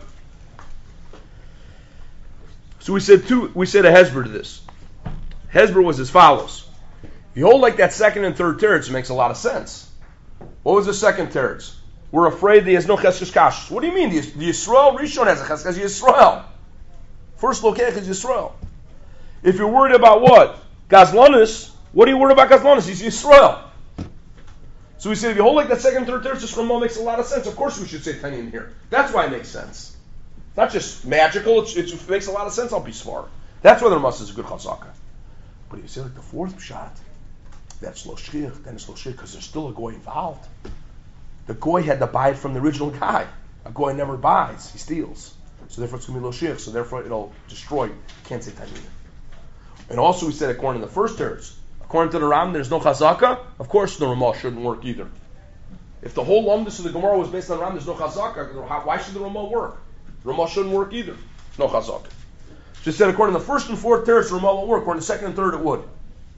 So we said a hezber to this. Hezber was as follows. If you hold like that 2nd and 3rd teretz, it makes a lot of sense. What was the 2nd teretz? We're afraid he has no cheskes kashrus. What do you mean? The Yisrael Rishon has a cheskes Yisrael. First lokech is Yisrael. If you're worried about what? Gazlanis. What are you worried about Gazlanis? He's Yisrael. So we say if you hold like that 2nd and 3rd teretz, this Ramah makes a lot of sense. Of course we should say tanin here. That's why it makes sense. It's not just magical. It makes a lot of sense. I'll be smart. That's why the Ramah is a good chazaka. But if you say like the 4th shot, that's lo shchiach. Then it's lo shchiach because there's still a goy involved. The goy had to buy it from the original guy. A goy never buys; he steals. So therefore, it's going to be lo shchiach. So therefore, it'll destroy. You can't say tanina. And also, we said according to the 1st teretz, according to the Ram, there's no chazaka. Of course, the Ramah shouldn't work either. If the whole lumdus of the Gemara was based on Ram, there's no chazaka. Why should the Ramah work? The Ramah shouldn't work either. No chazaka. So it said according to the 1st and 4th teretz, the Ramah won't work. According to the 2nd and 3rd, it would.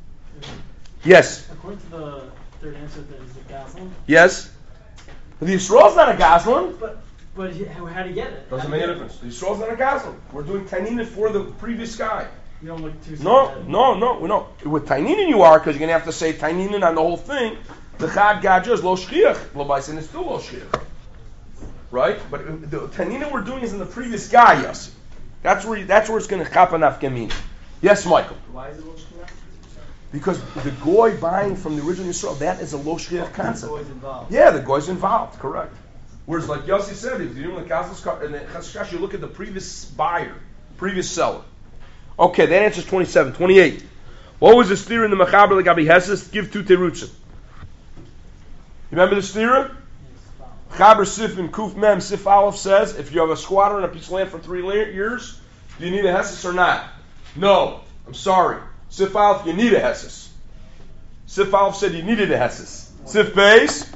Yes. According to the 3rd answer, that is a gazlan. Yes. But the Yisrael's not a gazlan. But how do you get it? Doesn't make any difference. The Yisrael's not a gazlan. We're doing tanina for the previous guy. You don't look too. No. We don't. With tanina you are, because you're gonna have to say tanina on the whole thing. The chad gadja is lo shchiach. Lo baisin is still lo shchiach. Right? But the tanina we're doing is in the previous guy. Yes. That's where it's going to chapa nafkamina. Yes, Michael. Why is it lo shchiach? Because the goy buying from the original Yisrael, that is a lo shchiach concept. The goy's involved. Yeah, the goy's involved. Correct. Whereas, like Yossi said, if you're doing the Kazas and the Chashkash, you look at the previous buyer, previous seller. Okay, that answers 27. 28. What was the stira in the Mechaber Legabi Heses? Give 2 terutzim. You remember the stira? Chaber Sif and Kuf Mem Sif Aleph says, if you have a squatter and a piece of land for 3 years, do you need a Heses or not? No. I'm sorry. Sif Aleph, you need a Heses. Sif Aleph said you needed a Heses. Sif Beis,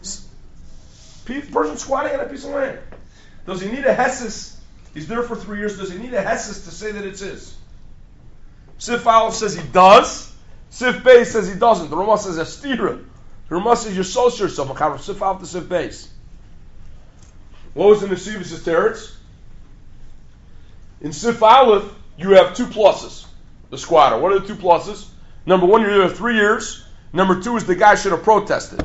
person squatting on a piece of land. Does he need a Heses? He's there for 3 years. Does he need a Heses to say that it's his? Sif Aleph says he does. Sif Beis says he doesn't. The Ramah says a stira. The Ramah says you sold yourself. Sif Aleph to Sif Beis. What was in the Sivus teretz? In Sif Aleph, you have 2 pluses. The squatter. What are the 2 pluses? Number 1, you're there 3 years. Number 2 is the guy should have protested.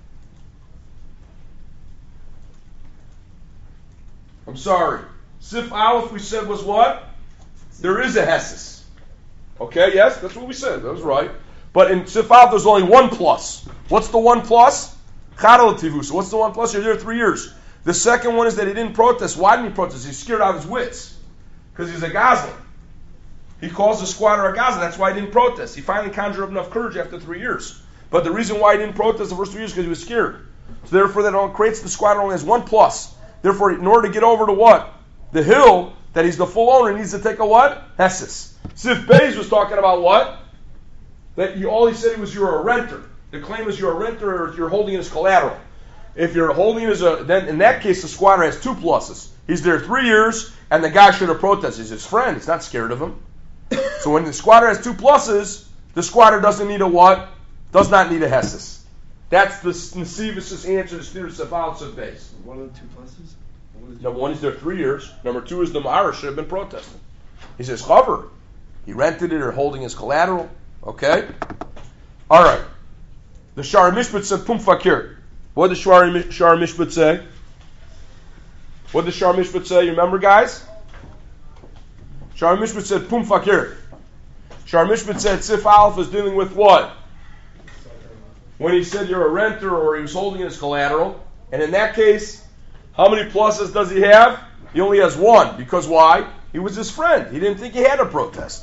I'm sorry. Sif Aleph we said was what? There is a Heses. Okay, yes, that's what we said. That was right. But in Sif Aleph there's only 1 plus. What's the 1 plus? Chadal Tivusa. What's the 1 plus? You're there 3 years. The second one is that he didn't protest. Why didn't he protest? He's scared out of his wits. Because he's a gazlan. he calls the squatter a gazlan. That's why he didn't protest. He finally conjured up enough courage after 3 years. But the reason why he didn't protest the first 3 years is because he was scared. So therefore, that only creates the squatter only has one plus. Therefore, in order to get over to what? The hill, that he's the full owner, he needs to take a what? Hesses. Sif Beis was talking about what? That all he said was you're a renter. The claim is you're a renter or you're holding it as collateral. If you're holding it as then in that case the squatter has two pluses. He's there 3 years, and the guy should have protested. He's his friend. He's not scared of him. So when the squatter has two pluses, the squatter doesn't need a what? Does not need a hesses. That's the Nesivus' answer to Stira Sefal Sif Beis. What are the two pluses? Number one, he's there 3 years. Number two is the Ma'ara should have been protesting. He says, Chaver. He rented it or holding his collateral. Okay? All right. The Shari Mishpat said, Pum Fakir. What did the Shari Mishpat say? What did the Shari Mishpat say? You remember, guys? Shari Mishpat said, Pum Fakir. Shari Mishpat said, Sif Aleph is dealing with what? When he said you're a renter or he was holding his collateral. And in that case, how many pluses does he have? He only has one. Because why? He was his friend. He didn't think he had to protest.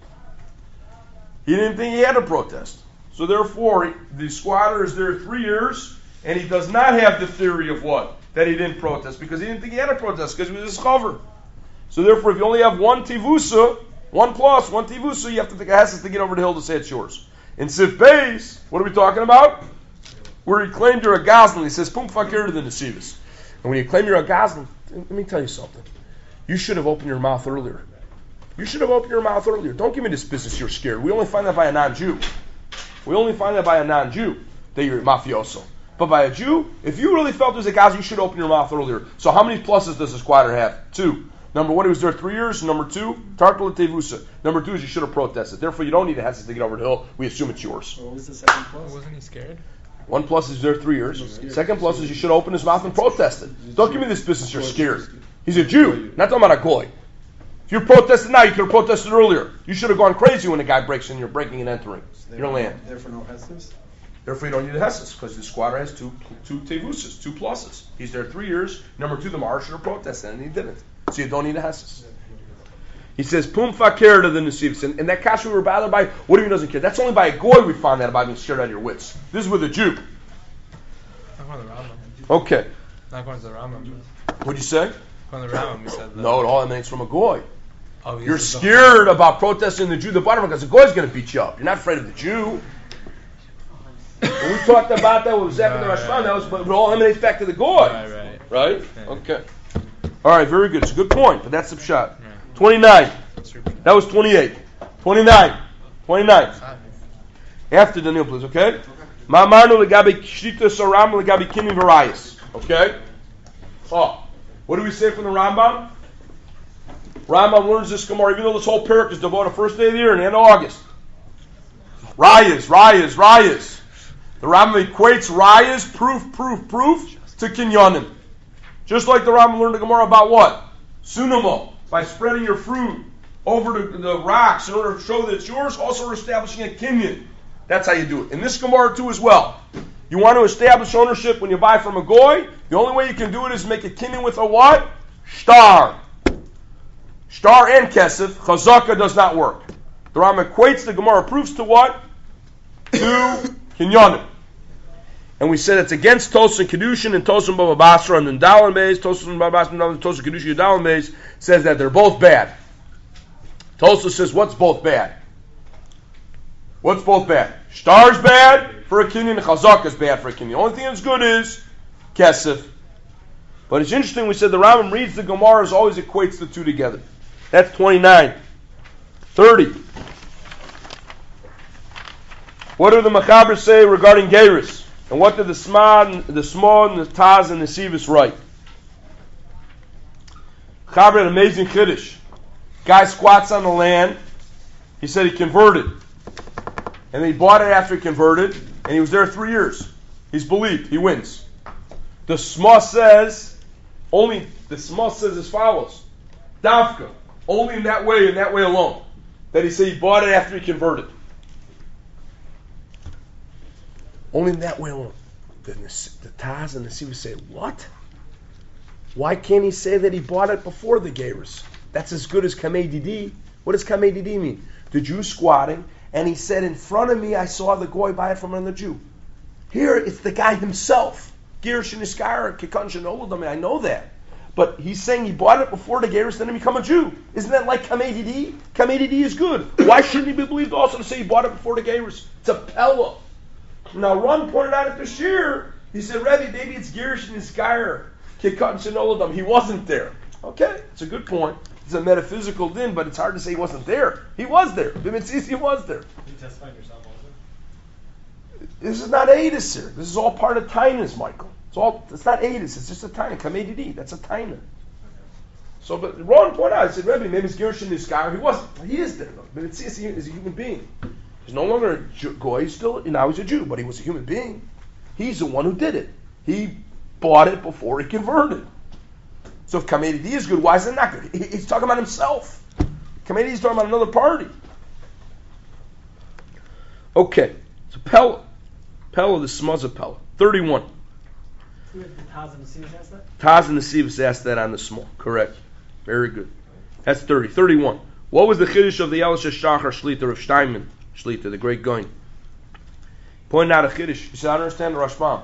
He didn't think he had to protest. So therefore, the squatter is there 3 years, and he does not have the theory of what? That he didn't protest, because he didn't think he had to protest, because he was his chaver. So therefore, if you only have one tivusa, one tivusa, you have to take a hesses to get over the hill to say it's yours. In Sif Beis, what are we talking about? Where he claimed you're a gazlan. He says, Pum fakir to the Nesivus. And when you claim you're a gazlan, let me tell you something. You should have opened your mouth earlier. You should have opened your mouth earlier. Don't give me this business you're scared. We only find that by a non-Jew. We only find that by a non-Jew that you're mafioso. But by a Jew, if you really felt there's a gazlan, you should open your mouth earlier. So how many pluses does the squatter have? 2. Number 1, he was there 3 years. Number 2, Tarkla Tevusa. Number 2 is you should have protested. Therefore, you don't need a hesses to get over the hill. We assume it's yours. What was the second plus? Wasn't he scared? 1 plus is there 3 years. Second plus is you should have opened his mouth and protested. Don't give me this business you're scared. He's a Jew, not talking about a goy. If you're protesting now, you could have protested earlier. You should have gone crazy when a guy breaks in. You're breaking and entering your land. Therefore, no hesses? Therefore, you don't need a hesses because the squatter has two tevusas, 2 pluses. He's there 3 years. Number 2, the Mar should have protested, and he didn't. So you don't need a hesses. He says, Pum fakir to the Nesivus. And that kasha we were bothered by, what do you mean doesn't care? That's only by a goy we found that about being scared out of your wits. This is with a Jew. Not going to the Rambam. Okay. Not going to the Rambam. What'd you say? Going to the Rambam, we said that. No, it all emanates from a goy. Oh, You're scared about protesting the Jew, the bottom, because the goy's going to beat you up. You're not afraid of the Jew. When we talked about that with Zach and the Rashban, that was, but it all emanates back to the goy. Right? Yeah. Okay. All right, very good. It's a good point, but that's the shot. 29. That was 28. 29. 29. After Daniel, please, okay? Ma'amarnu legabe kshita saram legabe kinin varayas. Okay? Oh. What do we say from the Rambam? Rambam learns this Gemara, even though this whole parak is devoted first day of the year and the end of August. Rayas. The Rambam equates rayas, proof, to kinyanim. Just like the Rambam learned the Gemara about what? Sunamo. By spreading your fruit over the rocks in order to show that it's yours, also establishing a kinyan. That's how you do it. In this Gemara too as well. You want to establish ownership when you buy from a goy, the only way you can do it is make a kinyan with a what? Shtar. Shtar and kesef. Chazaka does not work. The Rambam equates the Gemara proofs to what? To kinyanim. And we said it's against Tos and Kedushin and Tos and Baba Basra and then Dalin Beis, Tos and Baba Basra and Tos and Kedushin and Dalin Beis says that they're both bad. Tosa says, what's both bad? What's both bad? Shtar's bad for a kinyan, Chazak is bad for a kinyan. The only thing that's good is Kesef. But it's interesting, we said the Rambam reads the Gemaras, always equates the two together. That's 29. 30. What do the Machabers say regarding Geiris? And what did the Smad, and the Taz, and the Sivas write? Chaber had an amazing Kiddush. Guy squats on the land. He said he converted. And then he bought it after he converted. And he was there 3 years. He's believed. He wins. The Smah says as follows. Davka. Only in that way alone. That he said he bought it after he converted. Only in that way alone. Then the Taz and the Sivas say, what? Why can't he say that he bought it before the Geiris? That's as good as Kamei Didi. What does Kamei Didi mean? The Jew squatting, and he said, in front of me I saw the goy buy it from another Jew. Here, it's the guy himself. Girish Niskar, Kikan Shanolodam, I know that. But he's saying he bought it before the Girish, then he become a Jew. Isn't that like Kamei Didi? Kamei Didi is good. Why shouldn't he be believed also to say he bought it before the Girish? It's a Pella. Now, Ron pointed out at the Shir, he said, Rebbe, maybe it's Girish Niskar, Kikan Shanolodam. He wasn't there. Okay, it's a good point. It's a metaphysical din, but it's hard to say he wasn't there. He was there. He was there. You testified yourself also? This is not Aedis here. This is all part of Tainus, Michael. It's not Aedis. It's just a Taina. Kamei Didi. That's a Taina. So, but Ron pointed out, he said, Rebbe, maybe it's Gershon Niskar. He wasn't. He is there, though. But he's a human being. He's no longer a Jew, goy. He's still, now he's a Jew, but he was a human being. He's the one who did it. He bought it before he converted. So if Kamei Didi is good, why is it not good? He's talking about himself. Kamei Didi is talking about another party. Okay, so Pella, the Smuzza Pella, 31. The Taz and the Sivas asked that? Taz and the Sivas asked that on the small. Correct. Very good. That's 30. 31. What was the Chiddush of the Elisha Shachar Shlita of Steinman Shlita, the great Goin? Pointing out a Chiddush. He said, I don't understand the Rashbam.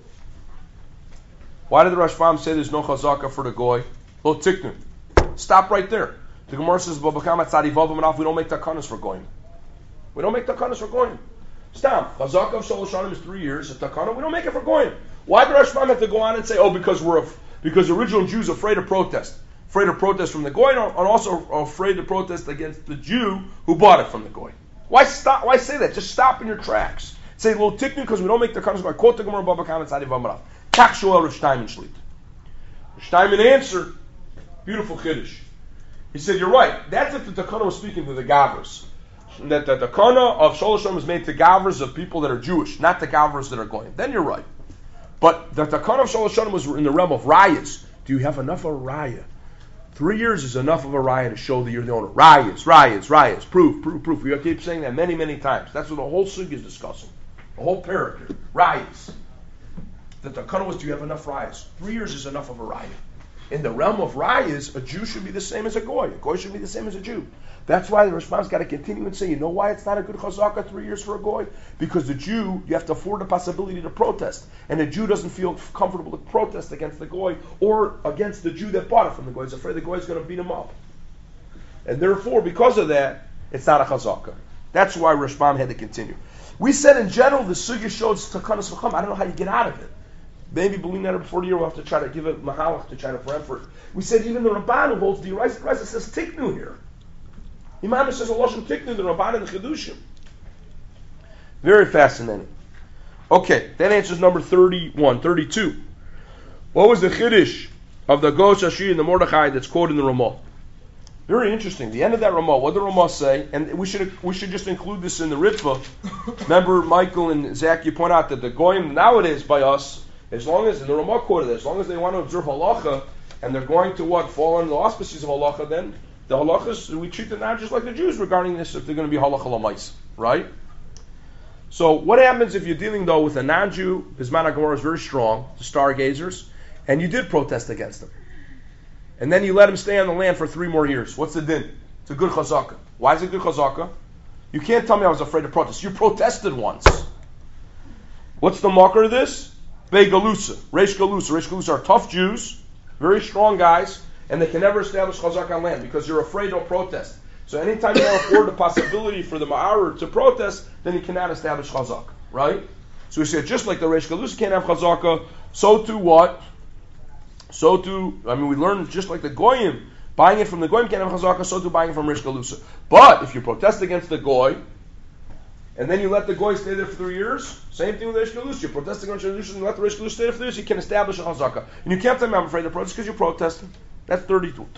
Why did the Rashbam say there's no chazaka for the goy? Lo tiknu. Stop right there. The Gemara says, we don't make takanas for goyim. We don't make takanas for goyim. Stop. Chazaka of Shalosh Shanim is 3 years. A takana, we don't make it for goyim. Why did the Rashbam have to go on and say, because the original Jews are afraid to protest? Afraid to protest from the goy, and also afraid to protest against the Jew who bought it from the goy. Why stop? Why say that? Just stop in your tracks. Say, lo tiknu, because we don't make takanas for goyim. Quote the Gemara Baba Kama Tzadi Vamarav. Kach shoel Rav Steinman Shlit. Steinman answered, beautiful Chiddush. He said, you're right. That's if the Takana was speaking to the Gavras. That the Takana of Sholosh Hashanah was made to Gavras of people that are Jewish, not the Gavras that are Goyim. Then you're right. But the Takana of Sholosh Hashanah was in the realm of Rayas. Do you have enough of a Raya? 3 years is enough of a Raya to show that you're the owner. Rayas. Proof. We keep saying that many, many times. That's what the whole Sugya is discussing. The whole parak. Rayas. The takana was, do you have enough rayas? 3 years is enough of a raya. In the realm of rayas, a Jew should be the same as a goy. A goy should be the same as a Jew. That's why the response got to continue and say, you know why it's not a good chazaka 3 years for a goy? Because the Jew, you have to afford the possibility to protest. And the Jew doesn't feel comfortable to protest against the goy or against the Jew that bought it from the goy. He's afraid the goy is going to beat him up. And therefore, because of that, it's not a chazaka. That's why Rashbam had to continue. We said in general, the sugya shows takanas v'cham. I don't know how you get out of it. Maybe believing that before the year, we'll have to try to give a mahalach to try to prevent for it. We said even the Ramban who holds the Raisa says tiknu here. Imam says a lashon tiknu, the Ramban and the Chedushim. Very fascinating. Okay, that answers number 31. 32. What was the Chiddush of the Gosh Ashir and the Mordechai that's quoted in the Ramah? Very interesting. The end of that Ramah, what did the Ramah say? And we should just include this in the Ritva. Remember, Michael and Zach, you point out that the Goyim nowadays by us, as long as, and the Ramah quoted it, as long as they want to observe halacha, and they're going to fall under the auspices of halacha, then the halachas, we treat them now just like the Jews regarding this, if they're going to be halacha lamais, right? So what happens if you're dealing, though, with a non-Jew, Bisman HaGemara is very strong, the stargazers, and you did protest against them. And then you let him stay on the land for 3 more years. What's the din? It's a good chazaka. Why is it good chazaka? You can't tell me I was afraid to protest. You protested once. What's the marker of this? Bei Galusa, Reish Galusa. Reish Galusa are tough Jews, very strong guys, and they can never establish chazak on land because you're afraid to protest. So anytime you don't afford the possibility for the ma'arer to protest, then you cannot establish chazak, right? So we said just like the Reish Galusa can't have chazaka, so too what? So too, we learned just like the Goyim, buying it from the Goyim can't have chazaka, so too buying it from Reish Galusa. But if you protest against the Goy, and then you let the Goy stay there for 3 years, same thing with Reish Galusa. You protest against Reish Galusa and you let the Reish Galusa stay there for 3 years, you can establish a chazaka. And you can't tell me I'm afraid to protest because you're protesting. That's 32.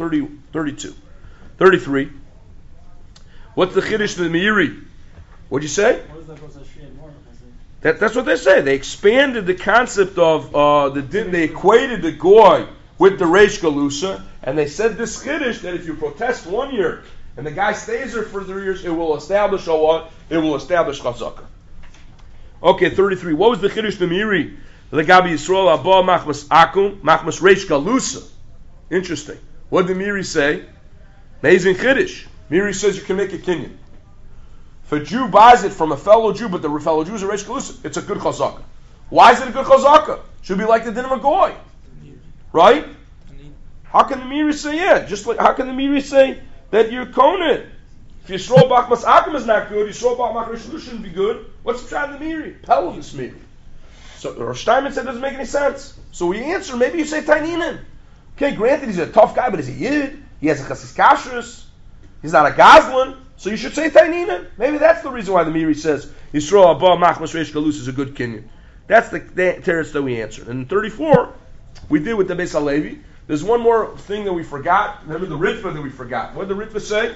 33. What's the Chiddush of the Meiri? What'd you say? What is that goes Ashir and Mordechai? That's what they say. They expanded the concept of they equated the Goy with the Reish Galusa, and they said this Chiddush that if you protest 1 year and the guy stays there for 3 years, it will establish a what? It will establish chazaka. Okay, 33. What was the Chiddush the Meiri? The Gabi Yisrael Abba Machmas Akum Machmas Reish Galusa. Interesting. What did the Meiri say? Amazing Kiddush. Miri says you can make a kinyan. If a Jew buys it from a fellow Jew, but the fellow Jew is a Reish Galusa, it's a good chazaka. Why is it a good chazaka? Should be like the din of a goy. Right? How can the Miri say just like how can the Miri say that you're konet? If Yisrael Bach Masakim is not good, Yisrael Bach Machrish shouldn't be good. What's the shot of the Miri? Pell of this Miri. So Rosh Steinman said it doesn't make any sense. So we answer, maybe you say Taininen. Okay, granted he's a tough guy, but he's a Yid. He has a Chasis Kashrus. He's not a Goslin. So you should say Taininen. Maybe that's the reason why the Miri says Yisrael Abba Machmas Reish Galus is a good kinyan. That's the teretz that we answered. And in 34, we did with the Beis HaLevi. There's one more thing that we forgot. Remember the Ritva that we forgot. What did the Ritva say?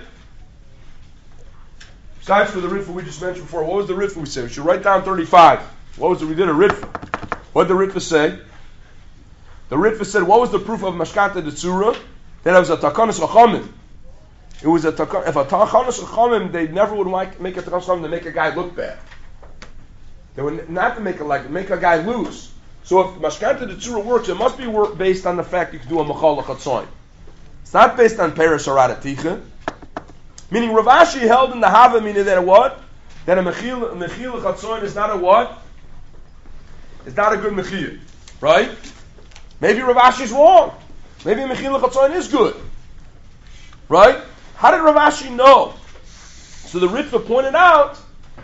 Besides for the Ritva we just mentioned before, what was the Ritva we said? We should write down 35. What was it? We did a Ritva. What did the Ritva say? The Ritva said, what was the proof of Mashkata Detzura? That it was a Takanas Chachamim. It was if a Takanas Chachamim, they never would make a Takanas Chachamim to make a guy look bad. They would not to make a guy lose. So if Mashkata Detzura works, it must be based on the fact you can do a Machal Chatzoin. It's not based on Peres or Araticha. Meaning Rav Ashi held in the Hava, meaning that a what? That a Mechil Chatzoin is not a what? It's not a good Mechil. Right? Maybe Rav Ashi is wrong. Maybe Mechil Chatzoin is good. Right? How did Rav Ashi know? So the Ritva pointed out,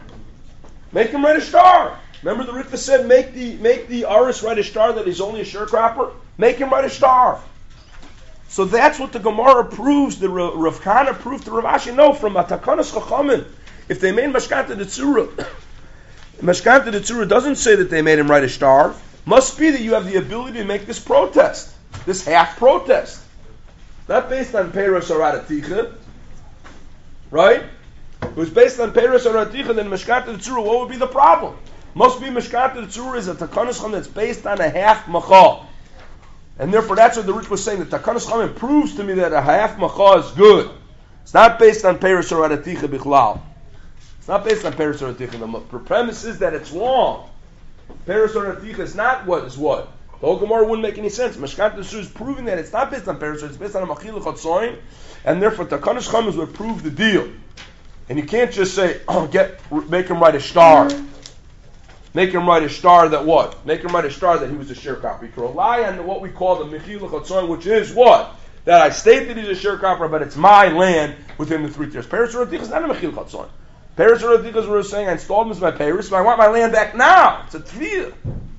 make him write a star. Remember the Ritva said, make the Aris write a star that he's only a sharecropper? Make him write a star. So that's what the Gemara proves, the Rav Kana proved to Rav Ashi. No, from Atakanas Chachamim, if they made Mashkata Detzura, Mashkata Detzura doesn't say that they made him write a star. Must be that you have the ability to make this protest, this half protest. Not based on Peres or Araticha, right? If it was based on Peres or Araticha, then Mashkata Detzura, what would be the problem? Must be Mashkata Detzura is a Takanas Chachamim that's based on a half Machal. And therefore that's what the Ritva was saying, that Takanas Chachamim proves to me that a half Machal is good. It's not based on Peres or Araticha Bichlal. It's not based on Peres or Araticha. The premise is that it's wrong. Peres or Araticha is not what is what. The whole Gemara wouldn't make any sense. Mashkata Detzura is proving that it's not based on Peres, it's based on a Machil Chatzoin, and therefore Takanas Chachamim would prove the deal. And you can't just say, make him write a star. Make him write a star that what? Make him write a star that he was a sharecropper. He could rely on what we call the Mechil Chatzoin, which is what? That I state that he's a sharecropper, but it's my land within the 3 tiers. Peres or Araticha is not a Mechil Chatzoin. Peres or Araticha is where we're saying I installed him as my Peres, but I want my land back now. It's a Tviyah.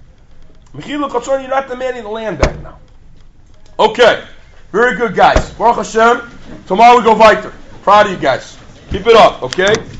Mechil Chatzoin, you're not demanding the land back now. Okay. Very good, guys. Baruch Hashem. Tomorrow we go weiter. Proud of you guys. Keep it up, okay?